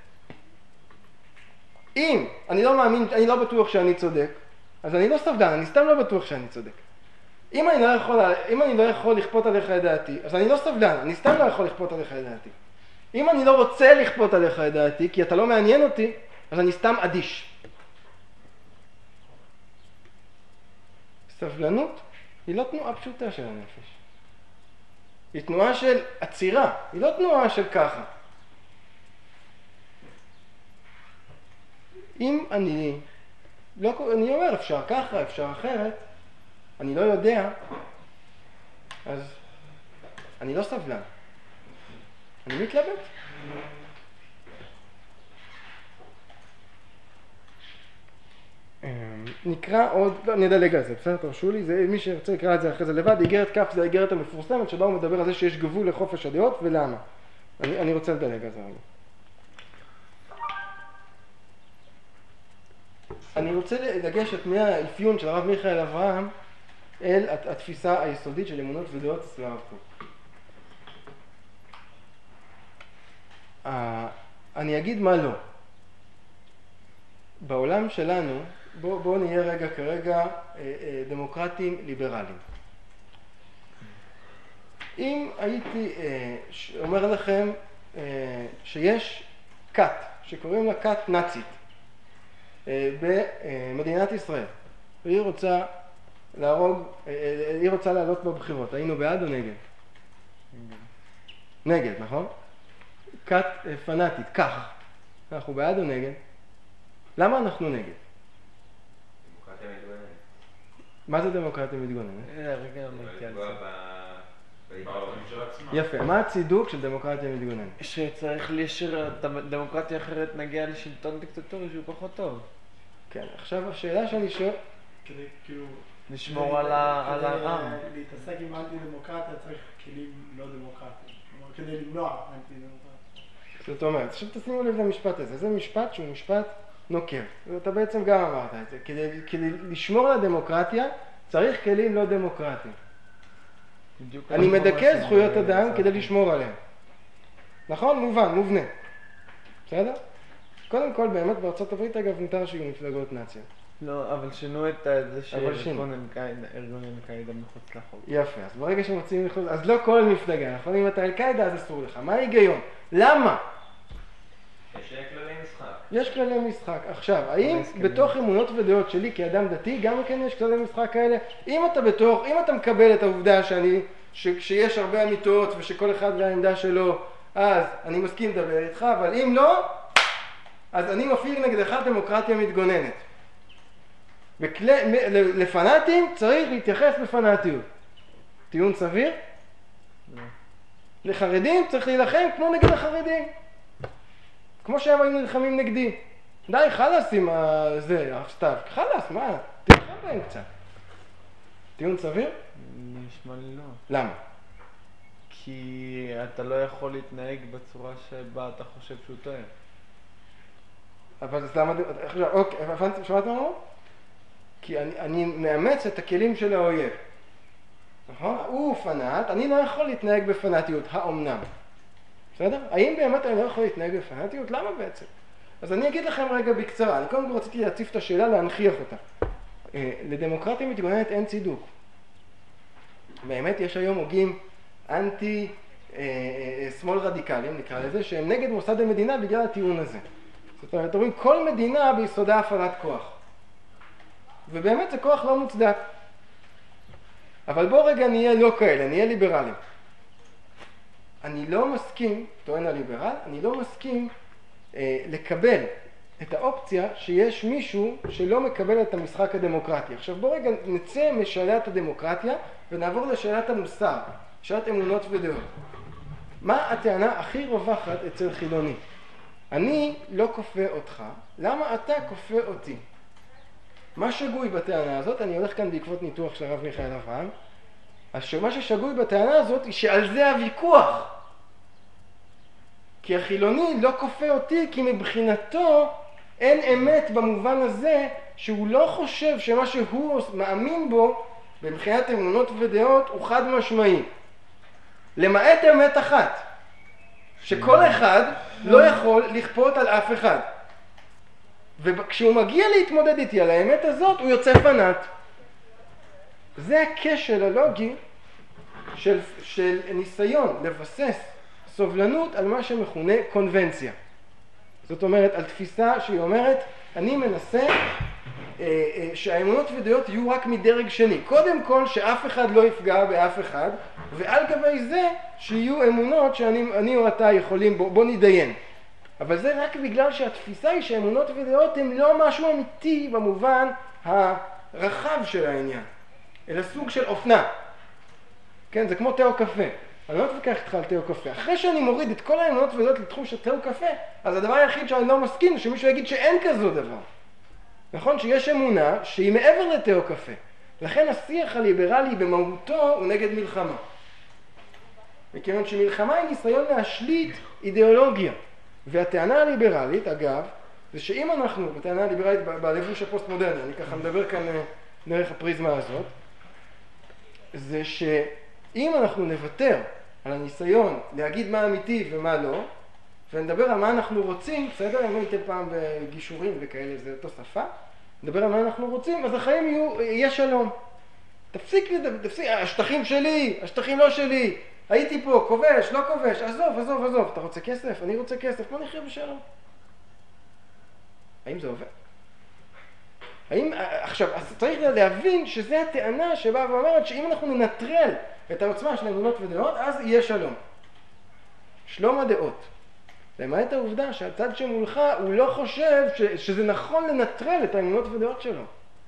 אם אני לא מאמין, אני לא בטוח שאני צודק, אז אני לא סבלן, אני סתם לא בטוח שאני צודק. אם אני לא יכול, אם אני לא יכול לכפות עליך את דעתי, אז אני לא סבלן, אני סתם לא יכול לכפות עליך את דעתי. אם אני לא רוצה לכפות עליך את דעתי, כי אתה לא מעניין אותי, אז אני סתם אדיש. סבלנות היא לא תנועה פשוטה של הנפש. היא תנועה של עצירה, היא לא תנועה של ככה. אם אני, לא, אני אומר אפשר ככה, אפשר אחרת, אני לא יודע, אז אני לא סבלן. אני מתלבט. נקרא עוד, לא, נדלג על זה, בסדר, תרשו לי, זה, מי שרצה לקרוא את זה אחרי זה לבד, איגרת כף זה האיגרת המפורסמת שבה הוא מדבר על זה שיש גבול לחופש הדעות ולמה. אני, אני רוצה לדלג על זה רגע. אני רוצה לגשת מהאפיון של הרב מיכאל אברהם אל התפיסה היסודית של אמונות ודעות אצל הרב קוק. אני אגיד מה לא. בעולם שלנו, בואו בוא נהיה רגע כרגע דמוקרטים ליברליים. אם הייתי אומר לכם שיש כת, שקוראים לה כת נאצית, במדינת ישראל, והיא רוצה להרוג, היא רוצה לעלות בבחירות, היינו בעד או נגד? נגד, נכון? כת פנאטית, כך. אנחנו בעד או נגד? למה אנחנו נגד? דמוקרטיה מתגוננת. מה זה דמוקרטיה מתגוננת? רגע, נתתי על זה. בערכים של עצמם. יפה, מה הצידוק של דמוקרטיה מתגוננת? שצריך להשאיר דמוקרטיה אחרת נגיע לשלטון דיקטטורי שהוא פחות טוב. כן, עכשיו השאלה שאני שואל... כדי כאילו... לשמור על העם. כדי להתעסק עם אנטי דמוקרטיה צריך כלים לא דמוקרטיים. כלומר, כדי למנוע אנטי דמוקרטיה. זאת אומרת, עכשיו תשימו לב למשפט הזה, זה משפט שהוא משפט נוקב. אתה בעצם גם אמרת את זה. כדי, כדי לשמור על הדמוקרטיה צריך כלים לא דמוקרטיים. אני מדכא זכויות אדם כדי לשמור עליהם. נכון? מובן, מובנה. בסדר? קודם כל, באמת בארצות הברית, אגב, מותר שיהיו מפלגות נאציות. לא, אבל שינו את זה שארגון אל-קאעידה מחוץ לחוק. יפה, אז ברגע שמוצאים מחוץ, אז לא כל מפלגה, נכון? אם אתה אל-קאעידה אז אסור לך. מה ההיגיון? למה? יש כללי משחק. יש כללי משחק. עכשיו, האם בתוך אמונות ודעות שלי כאדם דתי, גם כן יש כללי משחק כאלה? אם אתה בתוך, אם אתה מקבל את העובדה שאני, שיש הרבה אמיתות ושכל אחד והעמדה שלו, אז אני מסכים לדבר איתך, אבל אם לא, אז אני מפעיל נגדך דמוקרטיה מתגוננת. לפנאטים צריך להתייחס בפנאטיות. טיעון סביר? לא. לחרדים צריך להילחם כמו נגד החרדים. כמו שהם היו נלחמים נגדי. די, חלאס עם זה, סתיו. חלאס, מה? תלחם בהם קצת. טיעון סביר? נשמע לי לא. למה? כי אתה לא יכול להתנהג בצורה שבה אתה חושב שהוא טועה. אבל אז למה... עכשיו, אוקיי, שמעת מה אמרו? כי אני, אני מאמץ את הכלים של האויב. נכון? הוא פנאט, אני לא יכול להתנהג בפנאטיות, האומנם. בסדר? האם באמת אני לא יכול להתנהג בפנאטיות? למה בעצם? אז אני אגיד לכם רגע בקצרה, אני קודם כל רציתי להציף את השאלה, להנכיח אותה. לדמוקרטיה מתגוננת אין צידוק. באמת יש היום הוגים אנטי שמאל רדיקליים, נקרא לזה, שהם נגד מוסד המדינה בגלל הטיעון הזה. זאת אומרת, אומרים, כל מדינה ביסודה הפעלת כוח. ובאמת זה כוח לא מוצדק. אבל בוא רגע נהיה לא כאלה, נהיה ליברלים. אני לא מסכים, טוען הליברל, אני לא מסכים אה, לקבל את האופציה שיש מישהו שלא מקבל את המשחק הדמוקרטי. עכשיו בוא רגע נצא משאלת הדמוקרטיה ונעבור לשאלת המוסר, שאלת אמונות ודעות. מה הטענה הכי רווחת אצל חילוני? אני לא כופה אותך, למה אתה כופה אותי? מה שגוי בטענה הזאת, אני הולך כאן בעקבות ניתוח של הרב מיכאל אברהם, אז שמה ששגוי בטענה הזאת היא שעל זה הוויכוח. כי החילוני לא כופה אותי, כי מבחינתו אין אמת במובן הזה שהוא לא חושב שמה שהוא מאמין בו במבחינת אמונות ודעות הוא חד משמעי. למעט אמת אחת, שכל אחד לא יכול לכפות על אף אחד. וכשהוא מגיע להתמודד איתי על האמת הזאת, הוא יוצא פנאט. זה הכשל הלוגי של, של ניסיון לבסס סובלנות על מה שמכונה קונבנציה. זאת אומרת, על תפיסה שהיא אומרת, אני מנסה אה, אה, שהאמונות ודעות יהיו רק מדרג שני. קודם כל, שאף אחד לא יפגע באף אחד, ועל גבי זה שיהיו אמונות שאני אני או אתה יכולים, בוא, בוא נדיין. אבל זה רק בגלל שהתפיסה היא שאמונות ודעות הן לא משהו אמיתי במובן הרחב של העניין, אלא סוג של אופנה. כן, זה כמו תאו קפה. אני לא מתווכח איתך על תאו קפה. אחרי שאני מוריד את כל האמונות ודעות לתחום של תאו קפה, אז הדבר היחיד שאני לא מסכים שמישהו יגיד שאין כזו דבר. נכון שיש אמונה שהיא מעבר לתה או קפה. לכן השיח הליברלי במהותו הוא נגד מלחמה. מכיוון שמלחמה היא ניסיון להשליט אידיאולוגיה. והטענה הליברלית, אגב, זה שאם אנחנו, בטענה הליברלית בלבוש הפוסט-מודרני, אני ככה מדבר כאן דרך הפריזמה הזאת, זה שאם אנחנו נוותר על הניסיון להגיד מה אמיתי ומה לא, ונדבר על מה אנחנו רוצים, בסדר? אם הייתם פעם בגישורים וכאלה, זה אותו שפה, נדבר על מה אנחנו רוצים, אז החיים יהיו, יהיה שלום. תפסיק, תפסיק, השטחים שלי, השטחים לא שלי, הייתי פה, כובש, לא כובש, עזוב, עזוב, עזוב, אתה רוצה כסף? אני רוצה כסף, בוא נחיה בשלום. האם זה עובד? האם, עכשיו, אז צריך להבין שזה הטענה שבאה ואומרת שאם אנחנו ננטרל את העוצמה של אמונות ודעות, אז יהיה שלום. שלום הדעות. למעט העובדה שהצד שמולך הוא לא חושב ש, שזה נכון לנטרל את האמונות ודעות שלו.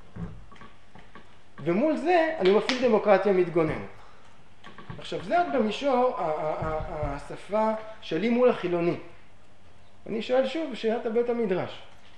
ומול זה אני מפעיל דמוקרטיה מתגוננת. עכשיו, זה עוד במישור השפה שלי מול החילוני. אני שואל שוב בשאלת בית המדרש.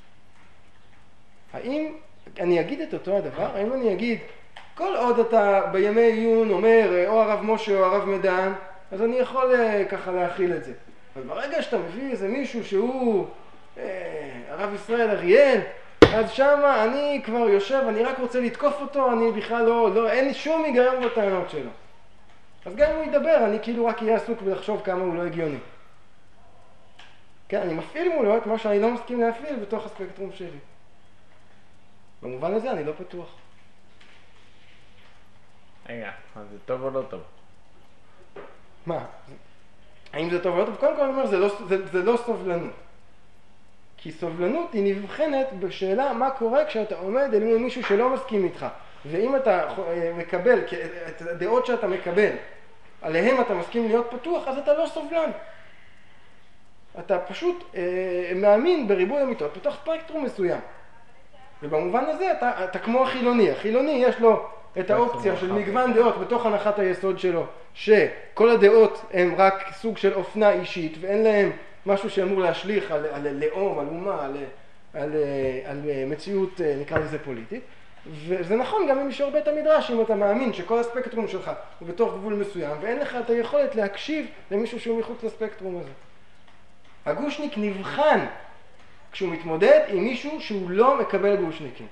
האם אני אגיד את אותו הדבר? האם אני אגיד, כל עוד אתה בימי עיון אומר או הרב משה או הרב מדן, אז אני יכול ככה להכיל את זה. אבל ברגע שאתה מביא איזה מישהו שהוא אה, הרב ישראל אריאל, אז שמה אני כבר יושב, אני רק רוצה לתקוף אותו, אני בכלל לא, לא, אין לי שום היגיון בטענות שלו. אז גם אם הוא ידבר, אני כאילו רק אהיה עסוק ולחשוב כמה הוא לא הגיוני. כן, אני מפעיל מולו את מה שאני לא מסכים להפעיל בתוך הספקטרום שלי. במובן הזה אני לא פתוח. רגע, אז זה טוב או לא טוב? מה? האם זה טוב או לא טוב? קודם כל אני אומר, זה לא, זה, זה לא סובלנות. כי סובלנות היא נבחנת בשאלה מה קורה כשאתה עומד אל מול מישהו שלא מסכים איתך. ואם אתה מקבל, את הדעות שאתה מקבל, עליהם אתה מסכים להיות פתוח, אז אתה לא סובלן. אתה פשוט אה, מאמין בריבוי אמיתות בתוך ספקטרום מסוים. ובמובן הזה אתה, אתה כמו החילוני. החילוני יש לו את האופציה של מגוון דעות בתוך הנחת היסוד שלו, שכל הדעות הן רק סוג של אופנה אישית, ואין להם משהו שאמור להשליך על, על לאום, על אומה, על, על, על מציאות, נקרא לזה פוליטית. וזה נכון גם במישור בית המדרש, אם אתה מאמין שכל הספקטרום שלך הוא בתוך גבול מסוים, ואין לך את היכולת להקשיב למישהו שהוא מחוץ לספקטרום הזה. הגושניק נבחן כשהוא מתמודד עם מישהו שהוא לא מקבל גושניקים.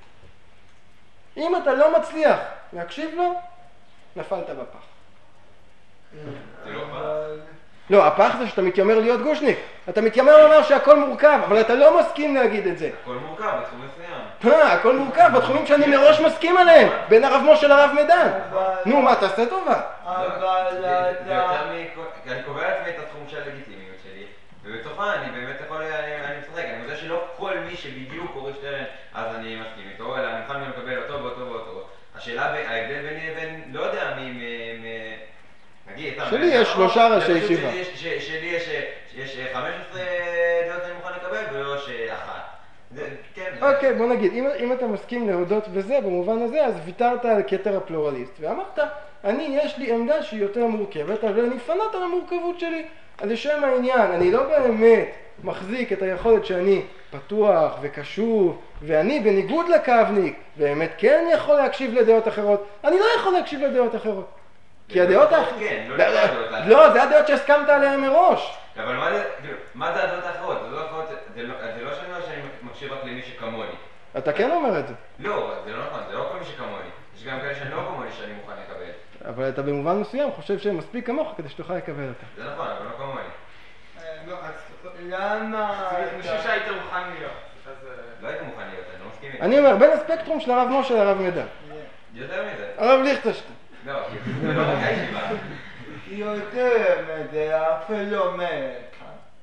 אם אתה לא מצליח להקשיב לו, נפלת בפח. זה לא פח? לא, הפח זה שאתה מתיימר להיות גושניק. אתה מתיימר לומר שהכל מורכב, אבל אתה לא מסכים להגיד את זה. הכל מורכב, בתחום מסוים. אה, הכל מורכב, בתחומים שאני מראש מסכים עליהם, בין הרב משה לרב מדן. נו, מה, תעשה טובה. אבל זה יותר מ... אני קובע לעצמי את התחום של הלגיטימיות שלי, ובתוכה אני באמת יכול... אני משחק, אני יודע שלא כל מי שבדיוק קורא שטרן, אז אני מסכים איתו, אלא אני מוכן לקבל אותו ואותו ואותו. השאלה, ההבדל ביני לבין, לא יודע מי... נגיד, שלי יש שלושה ראשי ישיבה. שלי יש חמש עשרה דעות שאני מוכן לקבל, ולא שאחת. אוקיי, בוא נגיד, אם אתה מסכים להודות בזה, במובן הזה, אז ויתרת על כתר הפלורליסט, ואמרת, אני, יש לי עמדה שהיא יותר מורכבת, אבל אני פנת על המורכבות שלי. אז לשם העניין, אני לא באמת מחזיק את היכולת שאני פתוח וקשוב, ואני בניגוד לקבניק, באמת כן יכול להקשיב לדעות אחרות. אני לא יכול להקשיב לדעות אחרות. כי הדעות האחרות... כן, לא לדעות האחרות. לא, זה הדעות שהסכמת עליהן מראש. אבל מה זה הדעות האחרות? זה לא שאני מקשיב רק למי שכמוני. אתה כן אומר את זה. לא, זה לא נכון, זה לא כל מי שכמוני. יש גם כאלה שאני לא כמוני שאני מוכן לקבל. אבל אתה במובן מסוים חושב שהם מספיק כמוך כדי שתוכל לקבל אותה. זה נכון, אבל לא כמוני. לא, אז למה... אני חושב שהיית מוכן להיות. לא היית מוכן להיות, אני לא מסכים איתך. אני אומר, בין הספקטרום של הרב משה לרב מדן. יותר מזה. הרב ליכטנשטיין. לא, זה לא רק הישיבה. יותר מזה, אפילו אומרת.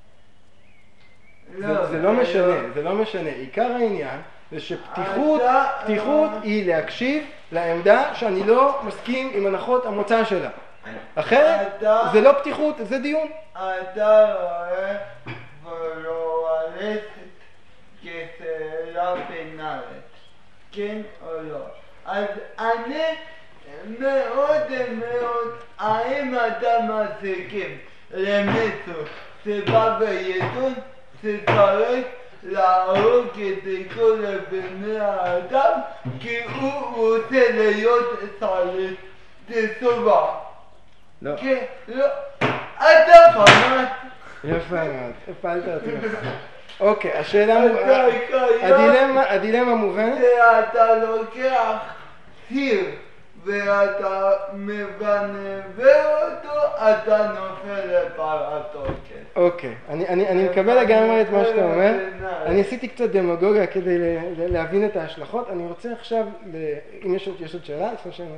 זה לא משנה, זה לא משנה. עיקר העניין זה שפתיחות, פתיחות היא להקשיב לעמדה שאני לא מסכים עם הנחות המוצא שלה. אחרת זה לא פתיחות, זה דיון. אתה רואה פלורליסט כשאלה בינארית, כן או לא? אז אני מאוד מאוד, האם אתה מסכים למישהו שבא בעיתון, שצריך להרוג את כל בני האדם, כי הוא רוצה להיות סלט דסובה. לא. כן, לא. אתה פנט. יפה מאוד, הפלת אותי נכון. אוקיי, השאלה, אתה קיים. הדילמה, הדילמה מובנת? שאתה לוקח סיר ואתה מבנבר אותו, אתה נופל לפרטוקת. אוקיי, אני, אני, אני מקבל לגמרי את מה שאתה אומר. אני עשיתי קצת דמגוגיה כדי ל- ל- להבין את ההשלכות. אני רוצה עכשיו, ל- אם יש עוד, יש עוד שאלה, לפני שאני...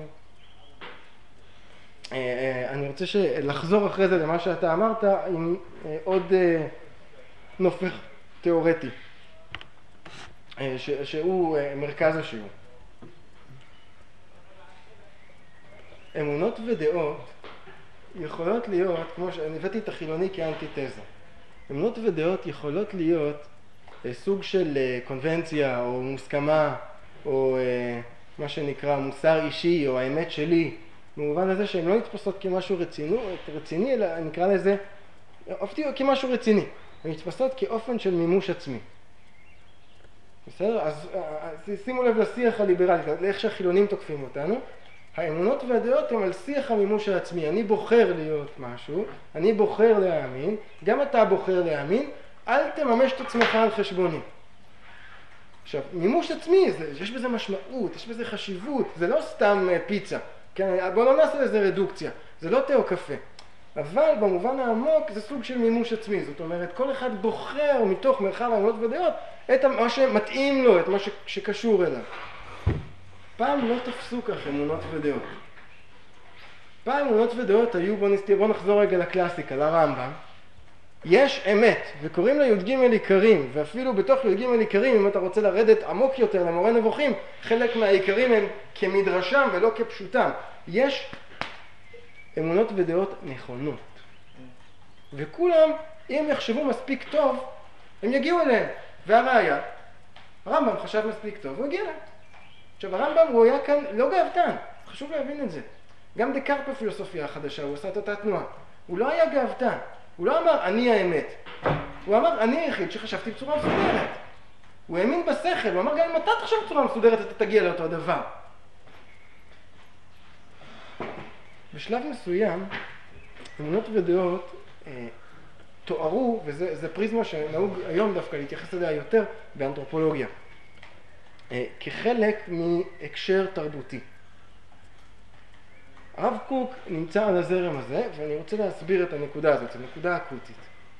אה, אה, אני רוצה לחזור אחרי זה למה שאתה אמרת עם אה, עוד אה, נופך תיאורטי, אה, ש- שהוא אה, מרכז השיעור. אמונות ודעות יכולות להיות, כמו שאני הבאתי את החילוני כאנטיתזה, אמונות ודעות יכולות להיות אה, סוג של אה, קונבנציה או מוסכמה או אה, מה שנקרא מוסר אישי או האמת שלי, במובן הזה שהן לא נתפסות כמשהו רציני, רציני אלא נקרא לזה אופטי כמשהו רציני, הן נתפסות כאופן של מימוש עצמי. בסדר? אז, אז שימו לב לשיח הליברלי, לאיך שהחילונים תוקפים אותנו. האמונות והדעות הן על שיח המימוש העצמי. אני בוחר להיות משהו, אני בוחר להאמין, גם אתה בוחר להאמין, אל תממש את עצמך על חשבוני. עכשיו, מימוש עצמי, זה, יש בזה משמעות, יש בזה חשיבות, זה לא סתם פיצה. כן, בוא לא נעשה לזה רדוקציה, זה לא תא או קפה. אבל במובן העמוק זה סוג של מימוש עצמי, זאת אומרת, כל אחד בוחר מתוך מרחב האמונות ודעות את מה שמתאים לו, את מה שקשור אליו. פעם לא תפסו כך אמונות ודעות. פעם אמונות ודעות היו, בוא, נסתיר, בוא נחזור רגע לקלאסיקה, לרמב"ם. יש אמת, וקוראים לה י"ג עיקרים, ואפילו בתוך י"ג עיקרים, אם אתה רוצה לרדת עמוק יותר למורה נבוכים, חלק מהעיקרים הם כמדרשם ולא כפשוטם. יש אמונות ודעות נכונות. וכולם, אם יחשבו מספיק טוב, הם יגיעו אליהם. והראיה, הרמב"ם חשב מספיק טוב, הוא הגיע להם. עכשיו, הרמב"ם הוא היה כאן לא גאוותן, חשוב להבין את זה. גם דקארט בפילוסופיה החדשה, הוא עשה את אותה תנועה. הוא לא היה גאוותן, הוא לא אמר אני האמת. הוא אמר אני היחיד שחשבתי בצורה מסודרת. הוא האמין בשכל, הוא אמר גם אם אתה תחשב בצורה מסודרת אתה תגיע לאותו הדבר. בשלב מסוים, אמונות ודעות אה, תוארו, וזה פריזמה שנהוג היום דווקא להתייחס אליה יותר באנתרופולוגיה, אה, כחלק מהקשר תרבותי. הרב קוק נמצא על הזרם הזה, ואני רוצה להסביר את הנקודה הזאת, זו נקודה אקוטית.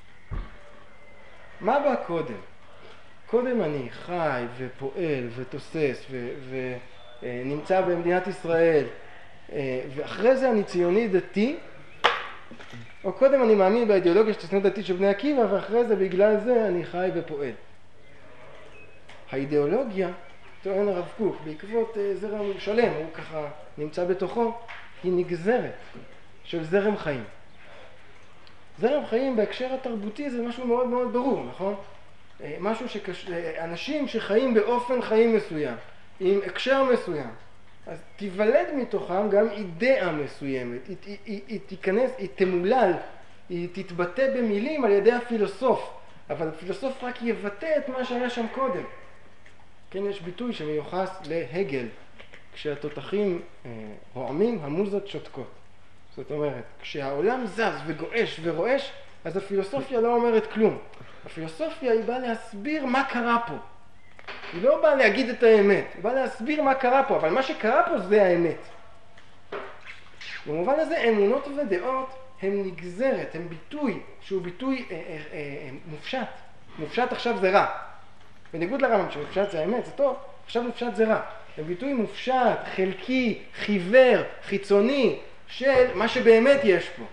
מה בא קודם? קודם אני חי ופועל ותוסס ונמצא במדינת ישראל, ואחרי זה אני ציוני דתי, או קודם אני מאמין באידיאולוגיה של ציונות דתית של בני עקיבא, ואחרי זה בגלל זה אני חי ופועל. האידיאולוגיה, טוען הרב קוק, בעקבות זרם שלם, הוא ככה נמצא בתוכו, היא נגזרת של זרם חיים. זרם חיים בהקשר התרבותי זה משהו מאוד מאוד ברור, נכון? משהו שקש... אנשים שחיים באופן חיים מסוים, עם הקשר מסוים, אז תיוולד מתוכם גם אידאה מסוימת, היא, היא, היא, היא תיכנס, היא תמולל, היא תתבטא במילים על ידי הפילוסוף, אבל הפילוסוף רק יבטא את מה שהיה שם קודם. כן, יש ביטוי שמיוחס להגל, כשהתותחים אה, רועמים, המוזות שותקות. זאת אומרת, כשהעולם זז וגועש ורועש, אז הפילוסופיה לא אומרת כלום. הפילוסופיה היא באה להסביר מה קרה פה. היא לא באה להגיד את האמת, היא באה להסביר מה קרה פה, אבל מה שקרה פה זה האמת. במובן הזה אמונות ודעות הן נגזרת, הן ביטוי שהוא ביטוי אה, אה, אה, מופשט. מופשט עכשיו זה רע. בניגוד לרמב"ם שמופשט זה האמת, זה טוב, עכשיו מופשט זה רע. זה ביטוי מופשט, חלקי, חיוור, חיצוני, של מה שבאמת יש פה.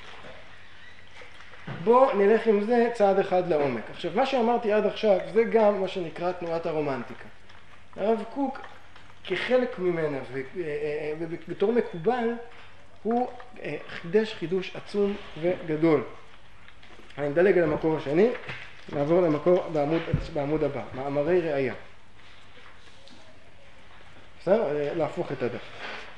בואו נלך עם זה צעד אחד לעומק. עכשיו, מה שאמרתי עד עכשיו זה גם מה שנקרא תנועת הרומנטיקה. הרב קוק, כחלק ממנה ובתור מקובל, הוא חידש חידוש עצום וגדול. אני מדלג על המקור השני, נעבור למקור בעמוד, בעמוד הבא, מאמרי ראייה. בסדר? להפוך את הדף.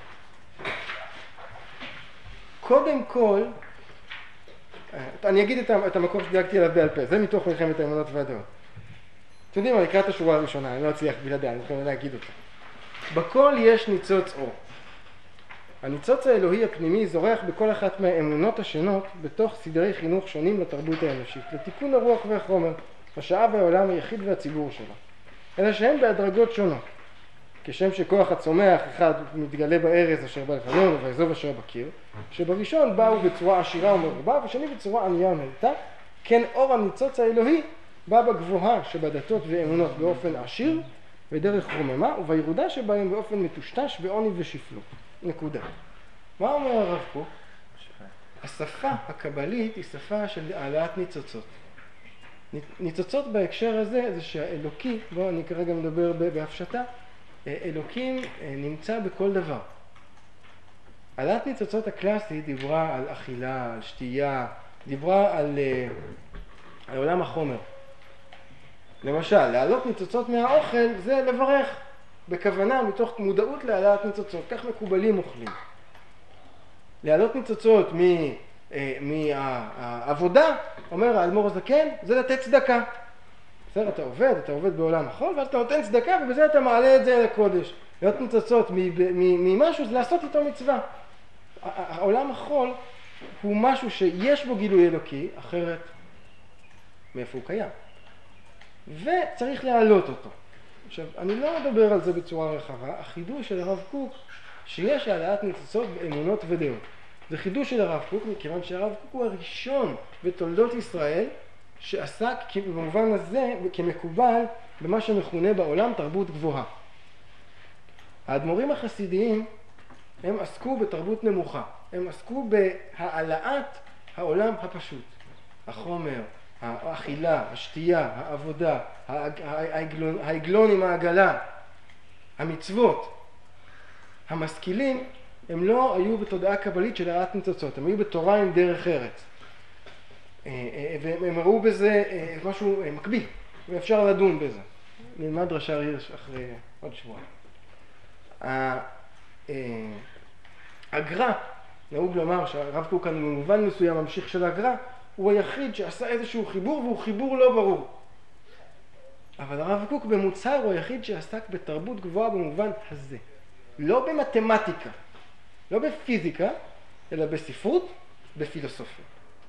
קודם כל, אני אגיד את המקור שדייגתי עליו בעל פה, זה מתוך מלחמת האמונות והדעות. אתם יודעים מה, לקראת את השורה הראשונה, אני לא אצליח בלעדיה, אני יכול להגיד אותה. בכל יש ניצוץ אור. הניצוץ האלוהי הפנימי זורח בכל אחת מהאמונות השונות בתוך סדרי חינוך שונים לתרבות האנושית, לתיקון הרוח והחומר, השעה והעולם היחיד והציבור שלה. אלא שהם בהדרגות שונות. כשם שכוח הצומח אחד מתגלה בארז אשר בלבנון ובאזוב אשר בקיר, שבראשון באו בצורה עשירה ומרובה ושני בצורה ענייה ומעטה, כן אור הניצוץ האלוהי בא בגבוהה שבדתות ואמונות באופן עשיר ודרך רוממה, ובירודה שבהם באופן מטושטש ועוני ושפלות. נקודה. מה אומר הרב קוק? השפה הקבלית היא שפה של העלאת ניצוצות. ניצוצות בהקשר הזה זה שהאלוקי, בואו אני כרגע מדבר בהפשטה, אלוקים נמצא בכל דבר. העלאת ניצוצות הקלאסית דיברה על אכילה, על שתייה, דיברה על, על עולם החומר. למשל, להעלות ניצוצות מהאוכל זה לברך בכוונה מתוך מודעות להעלאת ניצוצות, כך מקובלים אוכלים. להעלות ניצוצות מהעבודה, אומר האדמו"ר הזקן, זה לתת צדקה. בסדר, אתה עובד, אתה עובד בעולם החול, ואז אתה נותן צדקה ובזה אתה מעלה את זה לקודש. להיות ניצוצות ממשהו זה לעשות איתו מצווה. העולם החול הוא משהו שיש בו גילוי אלוקי, אחרת מאיפה הוא קיים. וצריך להעלות אותו. עכשיו, אני לא מדבר על זה בצורה רחבה, החידוש של הרב קוק שיש העלאת ניצוצות באמונות ודעות. זה חידוש של הרב קוק, מכיוון שהרב קוק הוא הראשון בתולדות ישראל שעסק במובן הזה כמקובל במה שמכונה בעולם תרבות גבוהה. האדמו"רים החסידיים הם עסקו בתרבות נמוכה, הם עסקו בהעלאת העולם הפשוט, החומר, האכילה, השתייה, העבודה, העגלון, העגלון עם העגלה, המצוות. המשכילים הם לא היו בתודעה קבלית של העלאת ניצוצות, הם היו בתורה עם דרך ארץ. והם ראו בזה משהו מקביל, ואפשר לדון בזה. נלמד רש"ר הירש אחרי עוד שבועיים. הגר"א, נהוג לומר שהרב קוק כאן במובן מסוים ממשיך של הגר"א, הוא היחיד שעשה איזשהו חיבור והוא חיבור לא ברור. אבל הרב קוק במוצהר הוא היחיד שעסק בתרבות גבוהה במובן הזה. לא במתמטיקה, לא בפיזיקה, אלא בספרות, בפילוסופיה.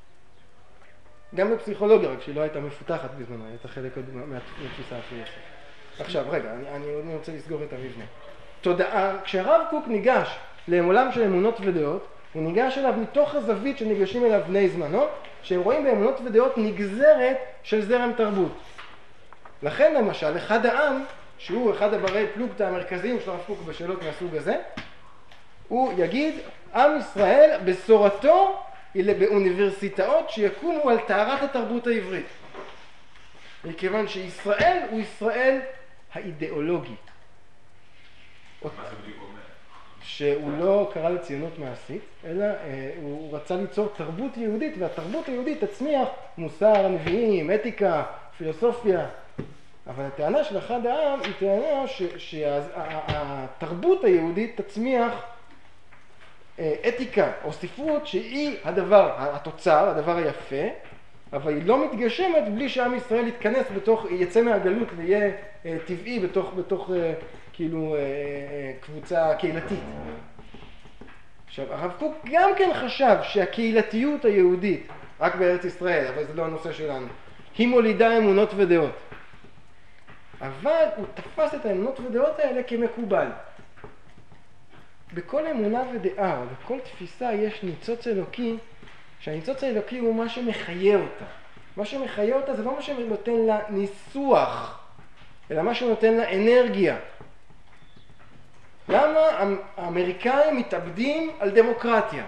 גם בפסיכולוגיה, רק שהיא לא הייתה מפותחת בזמנו, הייתה חלק עוד מהתפיסה הפילוסופית. עכשיו, רגע, אני, אני, אני רוצה לסגור את המבנה. תודעה, כשהרב קוק ניגש לעולם של אמונות ודעות, הוא ניגש אליו מתוך הזווית שניגשים אליו בני זמנו, שהם רואים באמונות ודעות נגזרת של זרם תרבות. לכן למשל, אחד העם, שהוא אחד הברי פלוגתא המרכזיים של הרב קוק בשאלות מהסוג הזה, הוא יגיד, עם ישראל בשורתו היא באוניברסיטאות שיקומו על טהרת התרבות העברית. מכיוון שישראל הוא ישראל האידיאולוגי. מה זה בדיוק אומר? שהוא לא קרא לציונות מעשית, אלא אה, הוא רצה ליצור תרבות יהודית, והתרבות היהודית תצמיח מוסר, הנביאים, אתיקה, פילוסופיה. אבל הטענה של אחד העם היא טענה שהתרבות היהודית תצמיח אתיקה או ספרות שהיא הדבר, התוצר, הדבר היפה, אבל היא לא מתגשמת בלי שעם ישראל יתכנס בתוך, יצא מהגלות ויהיה טבעי בתוך, בתוך כאילו קבוצה קהילתית. עכשיו, הרב קוק גם כן חשב שהקהילתיות היהודית, רק בארץ ישראל, אבל זה לא הנושא שלנו, היא מולידה אמונות ודעות. אבל הוא תפס את האמונות ודעות האלה כמקובל. בכל אמונה ודעה, בכל תפיסה יש ניצוץ אלוקי, שהניצוץ האלוקי הוא מה שמחיה אותה. מה שמחיה אותה זה לא מה שנותן לה ניסוח, אלא מה שנותן לה אנרגיה. למה האמריקאים מתאבדים על דמוקרטיה?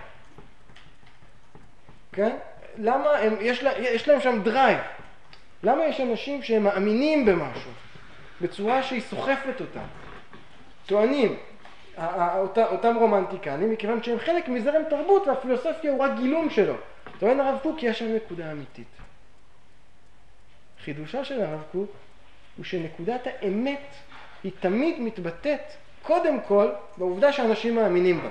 כן? למה הם, יש, לה, יש להם שם דרייב? למה יש אנשים שהם מאמינים במשהו, בצורה שהיא סוחפת אותם? טוענים, אותם רומנטיקנים, מכיוון שהם חלק מזרם תרבות והפילוסופיה הוא רק גילום שלו. טוען הרב קוק, יש שם נקודה אמיתית. חידושה של הרב קוק הוא שנקודת האמת היא תמיד מתבטאת קודם כל בעובדה שאנשים מאמינים בה.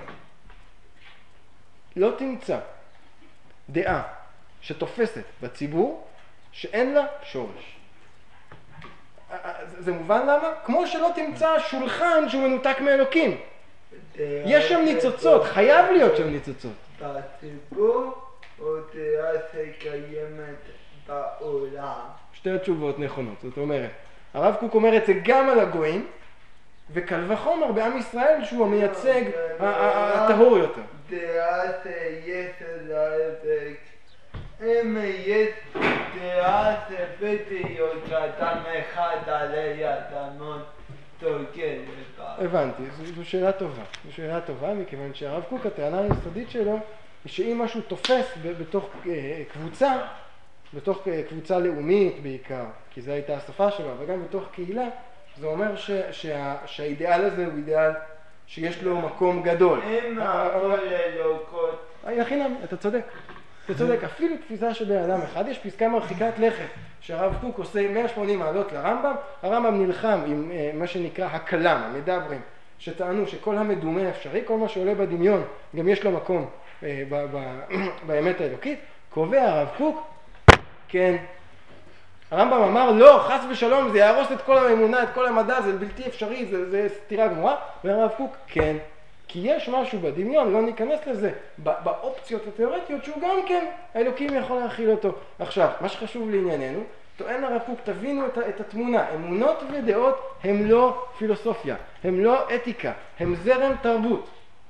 לא תמצא דעה שתופסת בציבור שאין לה שורש. זה, זה מובן למה? כמו שלא תמצא שולחן שהוא מנותק מאלוקים. יש שם ניצוצות, חייב להיות שם ניצוצות. בציבור או דעה שקיימת בעולם? שתי התשובות נכונות, זאת אומרת, הרב קוק אומר את זה גם על הגויים, וקל וחומר בעם ישראל שהוא המייצג הטהור יותר. דעה שיש להיבק, אם יש דעה ספציפיות שאדם אחד עלי אדמות תורגל לבד. הבנתי, זו, זו שאלה טובה, זו שאלה טובה מכיוון שהרב קוק, הטענה היסודית שלו היא שאם משהו תופס בתוך אה, קבוצה, בתוך אה, קבוצה לאומית בעיקר, כי זו הייתה השפה שלו, אבל גם בתוך קהילה, זה אומר ש, שה, שהאידיאל הזה הוא אידיאל שיש לו מקום גדול. אם הכל אלוקות. חינם, אתה צודק. אתה צודק, אפילו תפיסה של בן אדם אחד, יש פסקה מרחיקת לכת שהרב קוק עושה מאה ושמונים מעלות לרמב"ם, הרמב"ם נלחם עם אה, מה שנקרא הקלם, המדברים, שטענו שכל המדומה אפשרי, כל מה שעולה בדמיון, גם יש לו מקום אה, ב, ב, באמת האלוקית, קובע הרב קוק, כן, הרמב"ם אמר לא, חס ושלום, זה יהרוס את כל האמונה, את כל המדע, זה בלתי אפשרי, זה, זה סתירה גמורה, והרב קוק, כן, כי יש משהו בדמיון, לא ניכנס לזה, באופציות התיאורטיות שהוא גם כן, האלוקים יכול להכיל אותו. עכשיו, מה שחשוב לענייננו, טוען הרב קוק, תבינו את, את התמונה, אמונות ודעות הם לא פילוסופיה, הם לא אתיקה, הם זרם תרבות.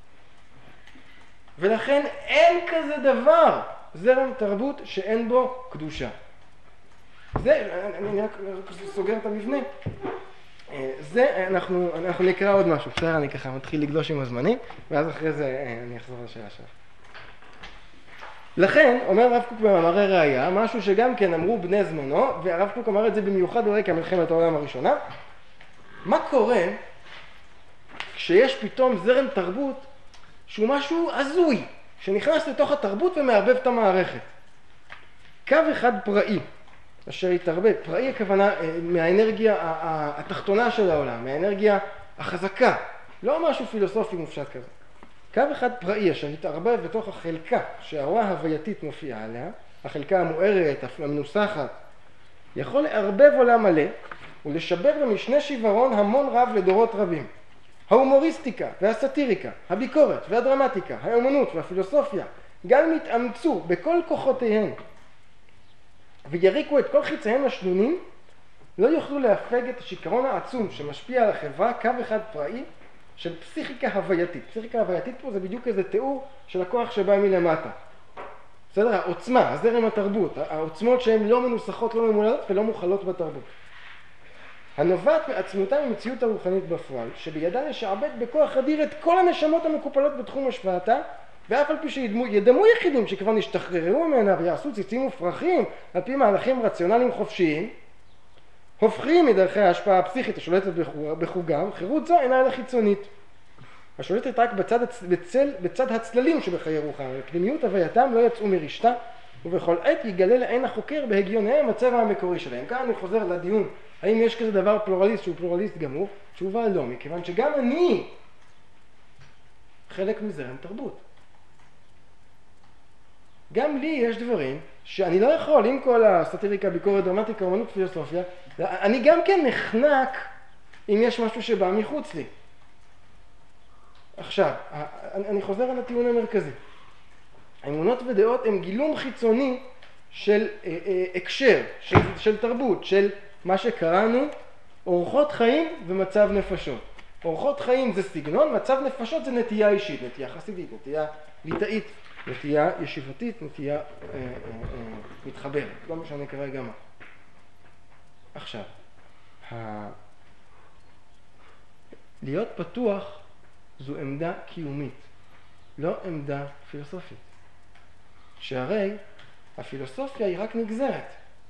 ולכן אין כזה דבר, זרם תרבות שאין בו קדושה. זה, אני רק סוגר את המבנה. זה, אנחנו, אנחנו נקרא עוד משהו, בסדר? אני ככה מתחיל לגלוש עם הזמנים, ואז אחרי זה אני אחזור לשאלה שלך. לכן, אומר הרב קוק במאמרי ראיה, משהו שגם כן אמרו בני זמנו, והרב קוק אמר את זה במיוחד ברקע מלחמת העולם הראשונה, מה קורה כשיש פתאום זרם תרבות שהוא משהו הזוי, שנכנס לתוך התרבות ומערבב את המערכת? קו אחד פראי, אשר יתערבב, פראי הכוונה מהאנרגיה התחתונה של העולם, מהאנרגיה החזקה, לא משהו פילוסופי מופשט כזה. קו אחד פראי אשר יתערבב בתוך החלקה שהאורה ההווייתית מופיעה עליה, החלקה המוארת, המנוסחת, יכול לערבב עולם מלא ולשבר במשנה שיוורון המון רב לדורות רבים. ההומוריסטיקה והסאטיריקה, הביקורת והדרמטיקה, האמנות והפילוסופיה, גם מתאמצו בכל כוחותיהן ויריקו את כל חיציהם השנונים, לא יוכלו להפג את השיקרון העצום שמשפיע על החברה, קו אחד פראי של פסיכיקה הווייתית. פסיכיקה הווייתית פה זה בדיוק איזה תיאור של הכוח שבא מלמטה. בסדר? העוצמה, הזרם התרבות, העוצמות שהן לא מנוסחות, לא ממולדות ולא מוכלות בתרבות. הנובעת מעצמותה ממציאות הרוחנית בפועל, שבידה לשעבד בכוח אדיר את כל הנשמות המקופלות בתחום השפעתה, ואף על פי שידמו יחידים שכבר נשתחררו ממנה ויעשו ציצים ופרחים על פי מהלכים רציונליים חופשיים, הופכים מדרכי ההשפעה הפסיכית השולטת בחוגם, חירות זו אינה אלא חיצונית. השולטת רק בצד, בצל, בצד הצללים שבחיי רוחם, ופנימיות הווייתם לא יצאו מרשתה, ובכל עת יגלה לעין החוקר בהגיוניהם הצבע המקורי שלהם. כאן אני חוזר לדיון, האם יש כזה דבר פלורליסט שהוא פלורליסט גמור? תשובה לא, מכיוון שגם אני חלק מזרם תרבות. גם לי יש דברים שאני לא יכול, עם כל הסאטיריקה, ביקורת, דרמטיקה, אומנות, פילוסופיה, אני גם כן נחנק אם יש משהו שבא מחוץ לי. עכשיו, אני חוזר על הטיעון המרכזי. האמונות ודעות הם גילום חיצוני של אה, אה, הקשר, של, של תרבות, של מה שקראנו אורחות חיים ומצב נפשות. אורחות חיים זה סגנון, מצב נפשות זה נטייה אישית, נטייה חסידית, נטייה ליטאית, נטייה ישיבתית, נטייה אה, אה, אה, מתחברת, לא משנה כרגע מה. עכשיו, ה... להיות פתוח זו עמדה קיומית, לא עמדה פילוסופית. שהרי הפילוסופיה היא רק נגזרת.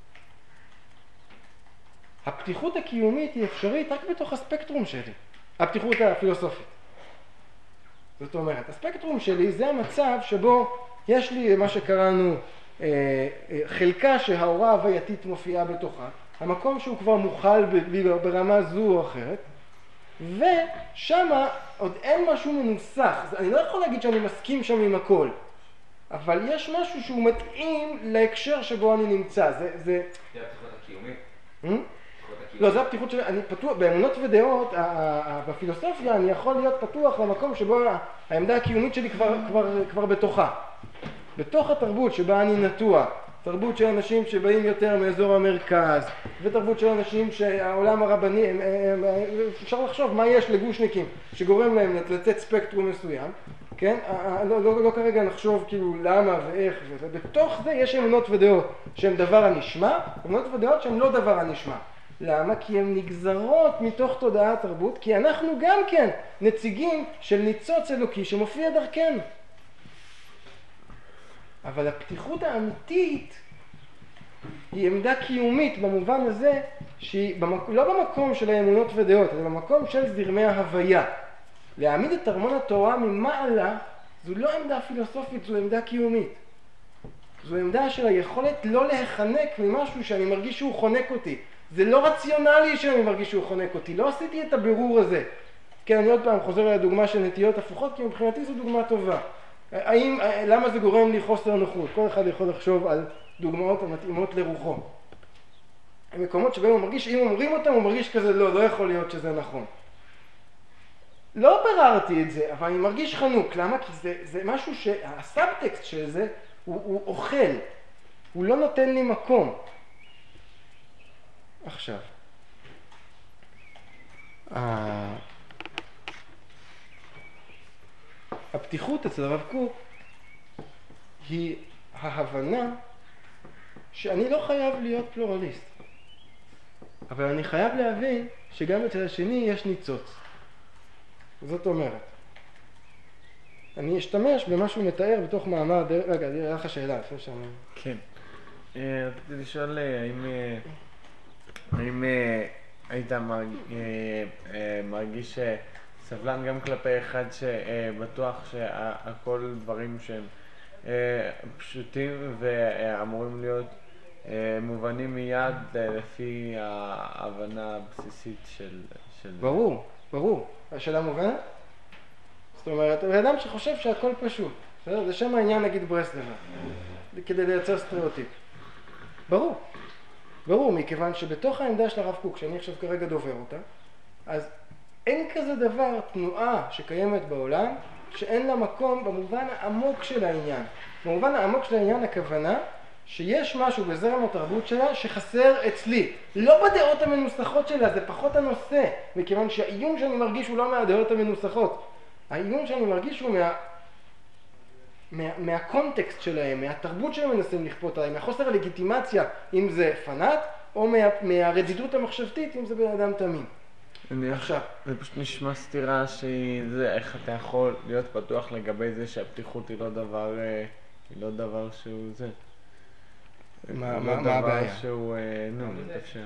הפתיחות הקיומית היא אפשרית רק בתוך הספקטרום שלי, הפתיחות הפילוסופית. זאת אומרת, הספקטרום שלי זה המצב שבו יש לי מה שקראנו אה, אה, חלקה שהאורה ההווייתית מופיעה בתוכה, המקום שהוא כבר מוכל ברמה זו או אחרת, ושמה עוד אין משהו מנוסח. אני לא יכול להגיד שאני מסכים שם עם הכל, אבל יש משהו שהוא מתאים להקשר שבו אני נמצא. זה... זה... זה הפתיחות הקיומית? Hmm? הפתיחות לא, זה הפתיחות שלי, אני פתוח, באמונות ודעות, בפילוסופיה אני יכול להיות פתוח למקום שבו העמדה הקיומית שלי כבר, כבר, כבר בתוכה. בתוך התרבות שבה אני נטוע, תרבות של אנשים שבאים יותר מאזור המרכז, ותרבות של אנשים שהעולם הרבני, אפשר לחשוב מה יש לגושניקים שגורם להם לתת ספקטרום מסוים, כן? לא, לא, לא כרגע נחשוב כאילו למה ואיך, ובתוך זה יש אמונות ודעות שהן דבר הנשמע, אמונות ודעות שהן לא דבר הנשמע. למה? כי הן נגזרות מתוך תודעה התרבות, כי אנחנו גם כן נציגים של ניצוץ אלוקי שמופיע דרכנו. אבל הפתיחות האמיתית היא עמדה קיומית במובן הזה שהיא במק... לא במקום של האמונות ודעות, אלא במקום של זרמי ההוויה. להעמיד את ארמון התורה ממעלה זו לא עמדה פילוסופית, זו עמדה קיומית. זו עמדה של היכולת לא להיחנק ממשהו שאני מרגיש שהוא חונק אותי. זה לא רציונלי שאני מרגיש שהוא חונק אותי, לא עשיתי את הבירור הזה. כן, אני עוד פעם חוזר לדוגמה של נטיות הפוכות, כי מבחינתי זו דוגמה טובה. האם, למה זה גורם לי חוסר נוחות? כל אחד יכול לחשוב על דוגמאות המתאימות לרוחו. המקומות שבהם הוא מרגיש, אם אומרים אותם, הוא מרגיש כזה, לא, לא יכול להיות שזה נכון. לא בררתי את זה, אבל אני מרגיש חנוק. למה? כי זה, זה משהו שהסאבטקסט של זה הוא, הוא אוכל. הוא לא נותן לי מקום. עכשיו. הפתיחות אצל הרב קוק היא ההבנה שאני לא חייב להיות פלורליסט. אבל אני חייב להבין שגם אצל השני יש ניצוץ. זאת אומרת, אני אשתמש במה שהוא מתאר בתוך מאמר, רגע, אני אראה לך שאלה, לפני שאני... כן. רציתי לשאול האם... האם היית מרגיש סבלן גם כלפי אחד שבטוח שהכל דברים שהם פשוטים ואמורים להיות מובנים מיד לפי ההבנה הבסיסית של... ברור, ברור. השאלה מובנת? זאת אומרת, הוא אדם שחושב שהכל פשוט. זה שם העניין נגיד ברסלב, כדי לייצר סטריאוטיפ. ברור. ברור, מכיוון שבתוך העמדה של הרב קוק, שאני עכשיו כרגע דובר אותה, אז אין כזה דבר, תנועה שקיימת בעולם, שאין לה מקום במובן העמוק של העניין. במובן העמוק של העניין הכוונה, שיש משהו בזרם התרבות שלה שחסר אצלי. לא בדעות המנוסחות שלה, זה פחות הנושא, מכיוון שהאיום שאני מרגיש הוא לא מהדעות המנוסחות. האיום שאני מרגיש הוא מה... מה, מהקונטקסט שלהם, מהתרבות שהם מנסים לכפות עליהם, מהחוסר הלגיטימציה, אם זה פנאט, או מה, מהרדידות המחשבתית, אם זה בן אדם תמים. עכשיו. זה פשוט נשמע סתירה שזה, איך אתה יכול להיות פתוח לגבי זה שהפתיחות היא לא דבר, היא לא דבר שהוא זה. מה, מה, מה הבעיה? לא דבר שהוא, נו, מתאפשר.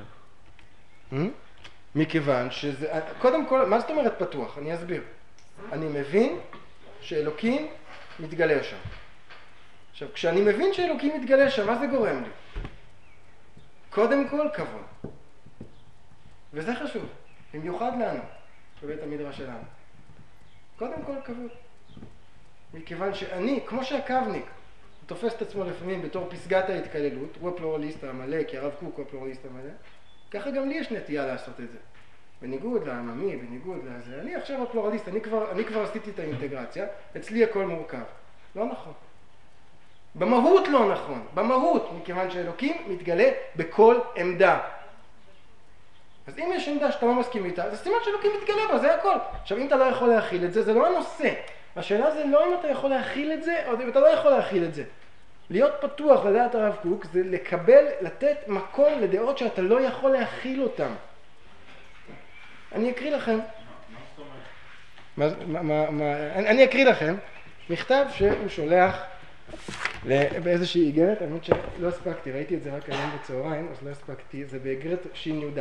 מכיוון שזה, קודם כל, מה זאת אומרת פתוח? אני אסביר. אני מבין שאלוקים מתגלה שם. עכשיו, כשאני מבין שאלוקים מתגלה שם, מה זה גורם לי? קודם כל, כבוד. וזה חשוב, במיוחד לנו, בבית המדרש שלנו. קודם כל, כבוד. מכיוון שאני, כמו שהקבניק, הוא תופס את עצמו לפעמים בתור פסגת ההתקללות, הוא הפלורליסט המלא, כי הרב קוק הוא הפלורליסט המלא, ככה גם לי יש נטייה לעשות את זה. בניגוד לעממי, בניגוד לזה, אני עכשיו הפלורליסט, אני כבר, אני כבר עשיתי את האינטגרציה, אצלי הכל מורכב. לא נכון. במהות לא נכון, במהות, מכיוון שאלוקים מתגלה בכל עמדה. אז אם יש עמדה שאתה לא מסכים איתה, זה סימן שאלוקים מתגלה בה, זה הכל. עכשיו, אם אתה לא יכול להכיל את זה, זה לא הנושא. השאלה זה לא אם אתה יכול להכיל את זה, או אם אתה לא יכול להכיל את זה. להיות פתוח לדעת הרב קוק, זה לקבל, לתת מקום לדעות שאתה לא יכול להכיל אותם. אני אקריא לכם. מה זאת אומרת? מה, מה, אני, אני אקריא לכם מכתב שהוא שולח באיזושהי איגרת, האמת שלא הספקתי, ראיתי את זה רק היום בצהריים, אז לא הספקתי, זה באיגרת שין י"ד.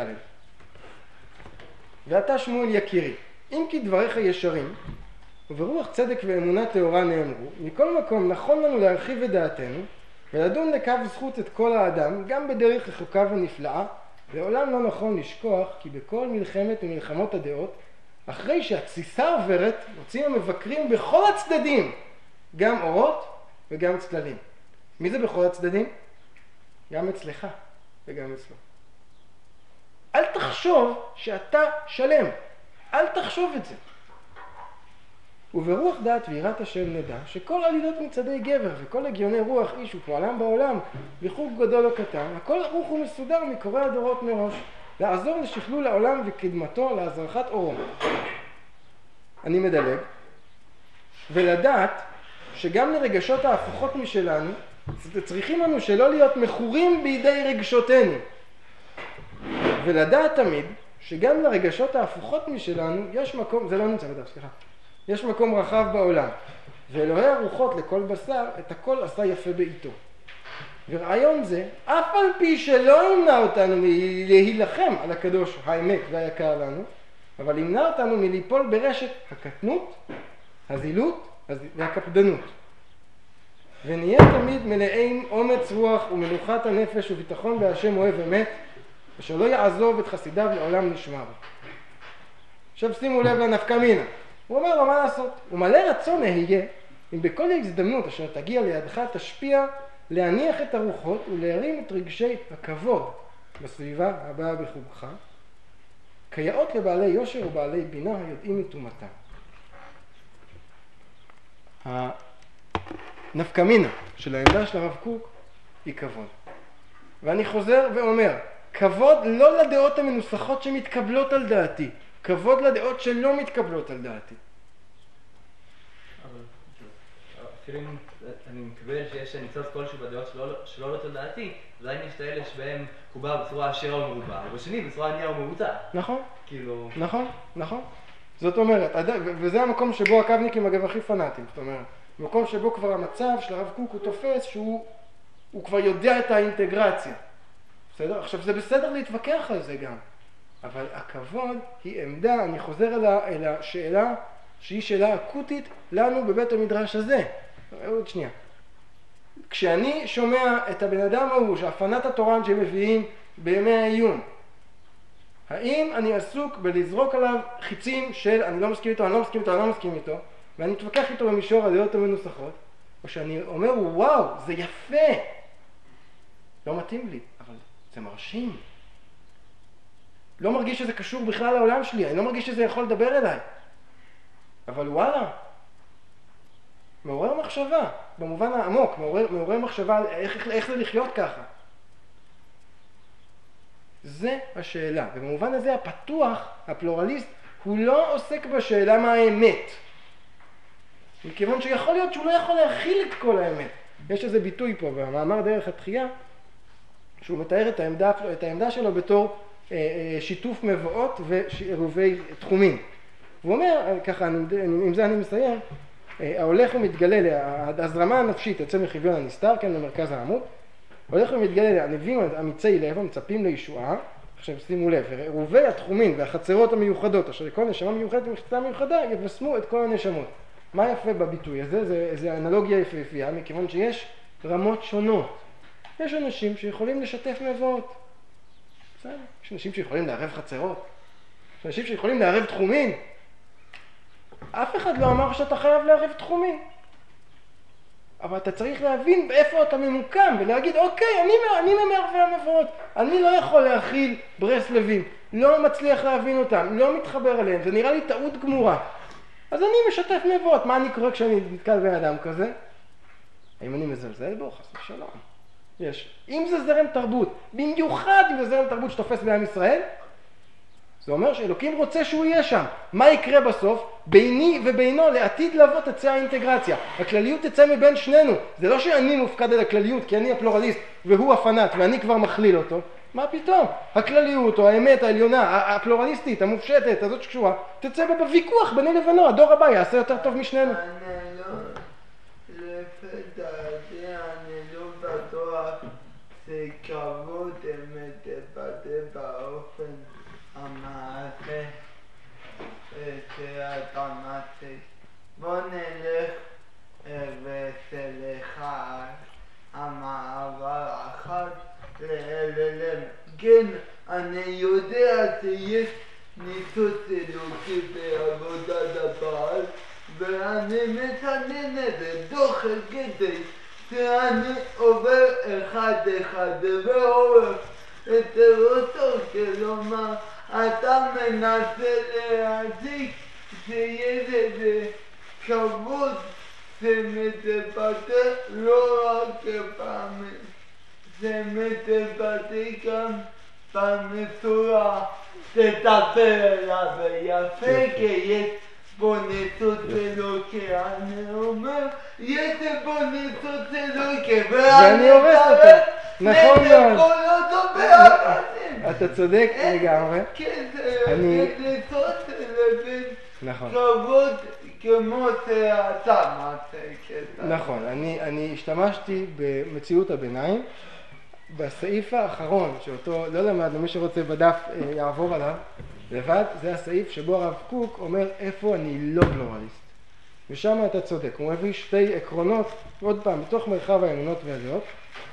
ואתה שמואל יקירי, אם כי דבריך ישרים, וברוח צדק ואמונה טהורה נאמרו, מכל מקום נכון לנו להרחיב את דעתנו, ולדון לקו זכות את כל האדם, גם בדרך רחוקה ונפלאה, לעולם לא נכון לשכוח, כי בכל מלחמת ומלחמות הדעות, אחרי שהתסיסה עוברת, מוצאים המבקרים בכל הצדדים, גם אורות וגם צללים. מי זה בכל הצדדים? גם אצלך וגם אצלו. אל תחשוב שאתה שלם. אל תחשוב את זה. וברוח דעת ויראת השם נדע שכל עלילות מצדי גבר וכל הגיוני רוח איש ופועלם בעולם בחוג גדול או קטן, הכל ערוך ומסודר מקורא הדורות מראש, לעזור לשכלול העולם וקדמתו להזרחת אורו. אני מדלג, ולדעת שגם לרגשות ההפוכות משלנו, צריכים לנו שלא להיות מכורים בידי רגשותינו. ולדעת תמיד שגם לרגשות ההפוכות משלנו יש מקום, זה לא נמצא בדף, סליחה, יש מקום רחב בעולם, ואלוהי הרוחות לכל בשר את הכל עשה יפה בעיתו. ורעיון זה, אף על פי שלא ימנע אותנו מלהילחם על הקדוש האמת והיקר לנו, אבל ימנע אותנו מליפול ברשת הקטנות, הזילות והקפדנות. ונהיה תמיד מלאים אומץ רוח ומנוחת הנפש וביטחון בהשם אוהב אמת, אשר לא יעזוב את חסידיו לעולם נשמר. עכשיו שימו לב לנפקא מינה. הוא אומר לו מה לעשות? ומלא רצון אהיה, אם בכל הזדמנות אשר תגיע לידך תשפיע להניח את הרוחות ולהרים את רגשי הכבוד בסביבה הבאה בחוגך, כיאות לבעלי יושר ובעלי בינה היודעים מתומתם. הנפקא מינה של העמדה של הרב קוק היא כבוד. ואני חוזר ואומר, כבוד לא לדעות המנוסחות שמתקבלות על דעתי, כבוד לדעות שלא מתקבלות על דעתי. אבל אפילו אם אני מקבל שיש ניצוץ כלשהו בדעות שלא עולות על דעתי, אולי יש את האלה שבהם קובה בצורה עשירה או מרובה, ובשני בצורה ענייה או ממוצע. נכון, כאילו... נכון, נכון. זאת אומרת, וזה המקום שבו הקבניקים אגב הכי פנאטים, זאת אומרת, במקום שבו כבר המצב של הרב קוק הוא תופס שהוא הוא כבר יודע את האינטגרציה. בסדר? עכשיו זה בסדר להתווכח על זה גם, אבל הכבוד היא עמדה, אני חוזר אל, אל השאלה שהיא שאלה אקוטית לנו בבית המדרש הזה. עוד שנייה. כשאני שומע את הבן אדם ההוא, שהפנת התורן שמביאים בימי העיון, האם אני עסוק בלזרוק עליו חיצים של אני לא מסכים איתו, אני לא מסכים איתו, אני לא מסכים איתו, ואני מתווכח איתו במישור הדעות המנוסחות, או שאני אומר וואו, זה יפה, לא מתאים לי, אבל זה מרשים. לא מרגיש שזה קשור בכלל לעולם שלי, אני לא מרגיש שזה יכול לדבר אליי. אבל וואלה, מעורר מחשבה, במובן העמוק, מעורר, מעורר מחשבה על איך, איך זה לחיות ככה. זה השאלה, ובמובן הזה הפתוח, הפלורליסט, הוא לא עוסק בשאלה מה האמת. מכיוון שיכול להיות שהוא לא יכול להכיל את כל האמת. יש איזה ביטוי פה במאמר דרך התחייה, שהוא מתאר את העמדה, את העמדה שלו בתור אה, אה, שיתוף מבואות ועירובי תחומים. והוא אומר, ככה, אני, עם זה אני מסיים, אה, ההולך ומתגלה, ההזרמה הנפשית יוצא מחוויון הנסתר, כן, למרכז העמוד, הולך ומתגלה, הנביאים אמיצי לב המצפים לישועה, עכשיו שימו לב, עירובי התחומים והחצרות המיוחדות, אשר לכל נשמה מיוחדת ומחצה מיוחדה, יבשמו את כל הנשמות. מה יפה בביטוי הזה? זה, זה אנלוגיה יפהפייה, מכיוון שיש רמות שונות. יש אנשים שיכולים לשתף מבואות. בסדר? יש אנשים שיכולים לערב חצרות. יש אנשים שיכולים לערב תחומים. אף אחד לא אמר שאתה חייב לערב תחומים. אבל אתה צריך להבין באיפה אתה ממוקם ולהגיד, אוקיי, אני, אני ממערבי המבואות. אני לא יכול להכיל ברסלבים. לא מצליח להבין אותם. לא מתחבר אליהם. זה נראה לי טעות גמורה. אז אני משתף מבואות. מה אני קורא כשאני נתקל בן אדם כזה? האם אני מזלזל בו? חס ושלום. יש. אם זה זרם תרבות, במיוחד אם זה זרם תרבות שתופס בעם ישראל, זה אומר שאלוקים רוצה שהוא יהיה שם. מה יקרה בסוף? ביני ובינו לעתיד לבוא תצא האינטגרציה. הכלליות תצא מבין שנינו. זה לא שאני מופקד על הכלליות כי אני הפלורליסט והוא הפנאט ואני כבר מכליל אותו. מה פתאום? הכלליות או האמת העליונה, הפלורליסטית, המופשטת, הזאת שקשורה, תצא בוויכוח ביני לבינו. הדור הבא יעשה יותר טוב משנינו. אני לא, לפי דעתי, אני לא בטוח שכבוד אמת תבטא באופן המעשה שאתה מציג. בוא נלך וסליחה המעבר אחד לאללם. כן, אני יודע שיש ניסוץ אלוקי בעבודת הבעל, ואני מצנן את זה דוחל כדי שאני עובר אחד אחד ועובר אצל אותו, כלומר, אתה מנסה להציג שיש איזה כבוד שמתבטא לא רק פעם, זה מתבטא גם בצורה תטפל אליו יפה, כי יש בו ניסות אלוקי. אני אומר, יש בו ניסות אלוקי, ואני הורס אותו. נכון מאוד. כל אותו ביחסים. אתה צודק לגמרי. כן, זה ניסות לבין נכון. כבוד כמו שאתה מעסקת. נכון, אני, אני השתמשתי במציאות הביניים, בסעיף האחרון, שאותו לא למדנו, מי שרוצה בדף יעבור עליו לבד, זה הסעיף שבו הרב קוק אומר איפה אני לא פלורליסט. ושם אתה צודק, הוא מביא שתי עקרונות, עוד פעם, בתוך מרחב האמונות והדעות.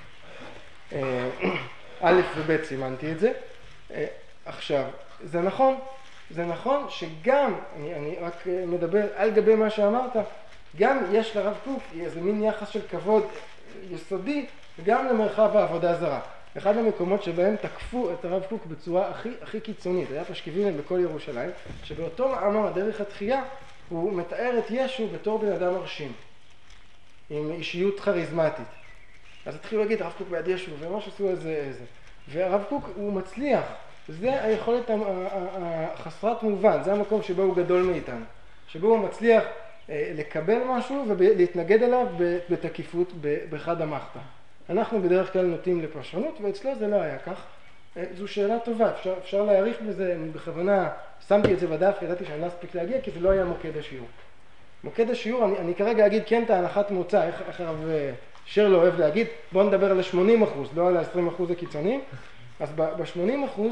א' וב' סימנתי את זה. עכשיו, זה נכון, זה נכון שגם, אני, אני רק מדבר על גבי מה שאמרת, גם יש לרב קוק איזה מין יחס של כבוד יסודי גם למרחב העבודה זרה. אחד המקומות שבהם תקפו את הרב קוק בצורה הכי, הכי קיצונית, היה פשקווילים בכל ירושלים, שבאותו מאמר דרך התחייה הוא מתאר את ישו בתור בן אדם מרשים, עם אישיות חריזמטית. אז התחילו להגיד הרב קוק ביד ישו וממש עשו איזה איזה. והרב קוק הוא מצליח, זה היכולת החסרת מובן, זה המקום שבו הוא גדול מאיתנו, שבו הוא מצליח לקבל משהו ולהתנגד אליו בתקיפות בחד המחתה. אנחנו בדרך כלל נוטים לפרשנות, ואצלו זה לא היה כך. זו שאלה טובה, אפשר, אפשר להעריך בזה, בכוונה שמתי את זה בדף, ידעתי שאני לא אספיק להגיע, כי זה לא היה מוקד השיעור. מוקד השיעור, אני, אני כרגע אגיד כן את ההנחת מוצא, איך, איך הרב שרלו אוהב להגיד, בואו נדבר על ה-שמונים אחוז, לא על ה-עשרים אחוז הקיצוניים. אז ב-שמונים אחוז,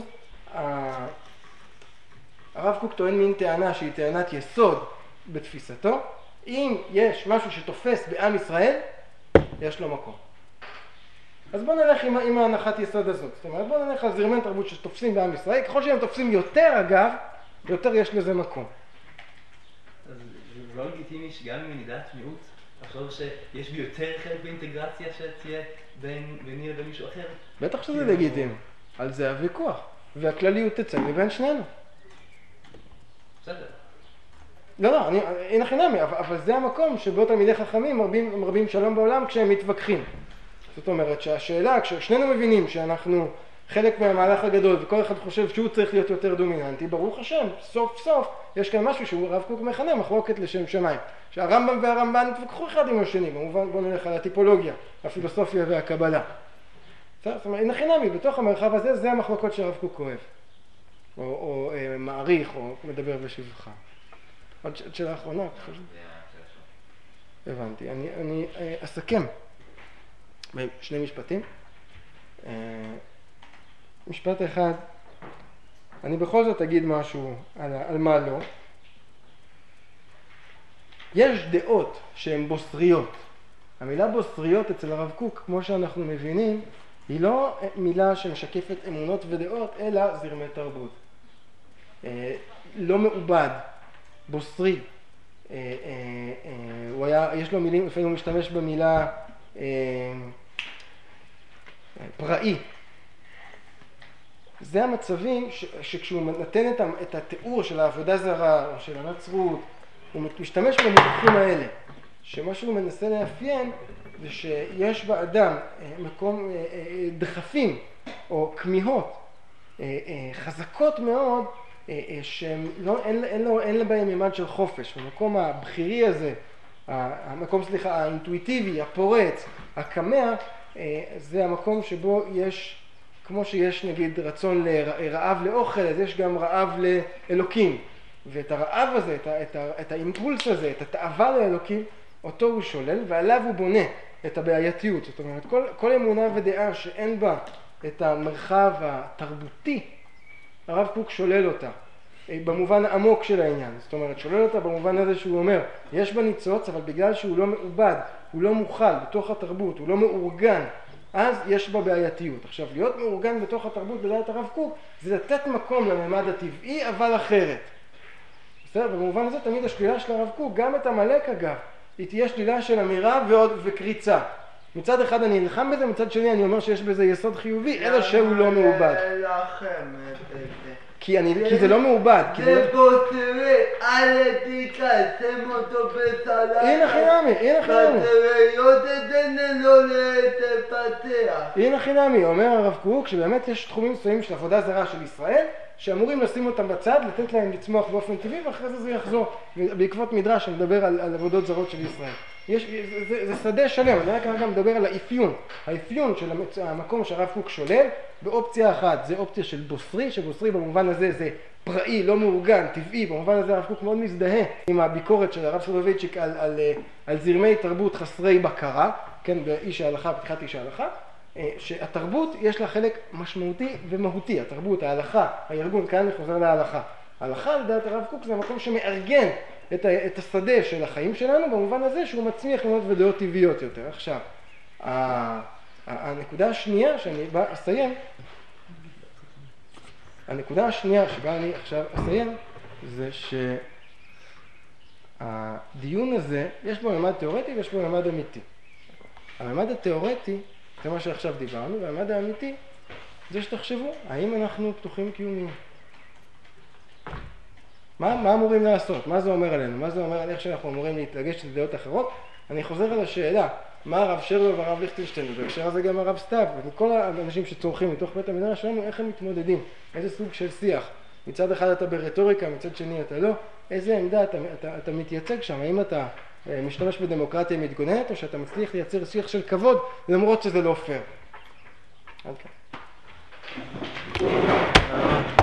הרב קוק טוען מין טענה שהיא טענת יסוד בתפיסתו, אם יש משהו שתופס בעם ישראל, יש לו מקום. אז בואו נלך עם, עם ההנחת יסוד הזאת. זאת אומרת, בואו נלך על זרמי תרבות שתופסים בעם ישראל, ככל שהם תופסים יותר אגב, יותר יש לזה מקום. אז זה לא לגיטימי שגם אם אני דעת מיעוט, לחשוב שיש בי יותר חלק באינטגרציה שתהיה בין, ביני לבין מישהו אחר? בטח שזה לגיטימי. על זה הוויכוח. והכלליות תצא מבין שנינו. בסדר. לא, לא, אני, אין החינמי, אבל, אבל זה המקום שבו תלמידי חכמים מרבים, מרבים שלום בעולם כשהם מתווכחים. זאת אומרת שהשאלה, כששנינו מבינים שאנחנו חלק מהמהלך הגדול וכל אחד חושב שהוא צריך להיות יותר דומיננטי, ברוך השם, סוף סוף יש כאן משהו שהוא הרב קוק מכנה מחלוקת לשם שמיים. שהרמב"ם והרמב"ן התווכחו אחד עם השני, במובן בוא נלך על הטיפולוגיה, הפילוסופיה והקבלה. זאת אומרת, אין החינמי, בתוך המרחב הזה זה המחלוקות שהרב קוק אוהב. או, או אה, מעריך, או מדבר בשבחה. עוד שאלה האחרונה, הבנתי. אני, אני אה, אסכם בשני משפטים. אה, משפט אחד, אני בכל זאת אגיד משהו על, על מה לא. יש דעות שהן בוסריות. המילה בוסריות אצל הרב קוק, כמו שאנחנו מבינים, היא לא מילה שמשקפת אמונות ודעות, אלא זרמי תרבות. אה, לא מעובד, בוסרי. אה, אה, אה, הוא היה, יש לו מילים, לפעמים הוא משתמש במילה אה, פראי. זה המצבים ש, שכשהוא נותן את, את התיאור של העבודה זרה או של הנצרות, הוא משתמש במונחים האלה, שמה שהוא מנסה לאפיין זה שיש באדם מקום דחפים או כמיהות חזקות מאוד שהן לא, אין, אין, לו, אין לה בהם מימד של חופש. המקום הבחירי הזה, המקום סליחה, האינטואיטיבי, הפורץ, הקמע, זה המקום שבו יש, כמו שיש נגיד רצון לרעב לאוכל, אז יש גם רעב לאלוקים. ואת הרעב הזה, את, ה, את, ה, את האימפולס הזה, את התאווה לאלוקים, אותו הוא שולל, ועליו הוא בונה את הבעייתיות. זאת אומרת, כל, כל אמונה ודעה שאין בה את המרחב התרבותי, הרב קוק שולל אותה, במובן העמוק של העניין. זאת אומרת, שולל אותה במובן הזה שהוא אומר, יש בה ניצוץ, אבל בגלל שהוא לא מעובד, הוא לא מוכל בתוך התרבות, הוא לא מאורגן, אז יש בה בעייתיות. עכשיו, להיות מאורגן בתוך התרבות בדעת הרב קוק, זה לתת מקום לממד הטבעי, אבל אחרת. בסדר, במובן הזה תמיד השלילה של הרב קוק, גם את המלאק אגב, היא תהיה שלילה של אמירה ועוד וקריצה. מצד אחד אני נלחם בזה, מצד שני אני אומר שיש בזה יסוד חיובי, אלא שהוא לא מעובד. לכם את זה. כי, אני, כי זה לא מעובד. זה בוסרי, אל תיקה, שים אותו בסלט. הנה חינמי, הנה חינמי. בטריות את זה לא לתפתח. הנה חינמי, אומר הרב קוק שבאמת יש תחומים מסוימים של עבודה זרה של ישראל, שאמורים לשים אותם בצד, לתת להם לצמוח באופן טבעי, ואחרי זה זה יחזור. בעקבות מדרש שמדבר על, על עבודות זרות של ישראל. יש, זה, זה, זה שדה שלם, אני רק כרגע מדבר על האפיון. האפיון של המצ... המקום שהרב קוק שולל, באופציה אחת, זה אופציה של בוסרי, שבוסרי במובן הזה זה פראי, לא מאורגן, טבעי, במובן הזה הרב קוק מאוד מזדהה עם הביקורת של הרב סולובייצ'יק על, על, על זרמי תרבות חסרי בקרה, כן, באיש ההלכה, פתיחת איש ההלכה, שהתרבות יש לה חלק משמעותי ומהותי, התרבות, ההלכה, הארגון, כאן אני חוזר להלכה. ההלכה, לדעת הרב קוק, זה המקום שמארגן את, ה, את השדה של החיים שלנו, במובן הזה שהוא מצמיח אמונות ודעות טבעיות יותר. עכשיו, הנקודה השנייה שאני בא אסיים, הנקודה השנייה שבה אני עכשיו אסיים, זה שהדיון הזה, יש בו ממד תיאורטי ויש בו ממד אמיתי. הממד התיאורטי, זה מה שעכשיו דיברנו, והממד האמיתי, זה שתחשבו, האם אנחנו פתוחים קיומיים? מה, מה אמורים לעשות? מה זה אומר עלינו? מה זה אומר על איך שאנחנו אמורים להתרגש לדעות אחרות? אני חוזר על השאלה, מה הרב שרלו והרב ליכטנשטיין, ובהקשר הזה גם הרב סתיו, וכל האנשים שצורכים מתוך בית המדרש שלנו, איך הם מתמודדים? איזה סוג של שיח? מצד אחד אתה ברטוריקה, מצד שני אתה לא. איזה עמדה אתה, אתה, אתה מתייצג שם? האם אתה משתמש בדמוקרטיה מתגוננת, או שאתה מצליח לייצר שיח של כבוד, למרות שזה לא פייר? עד כאן.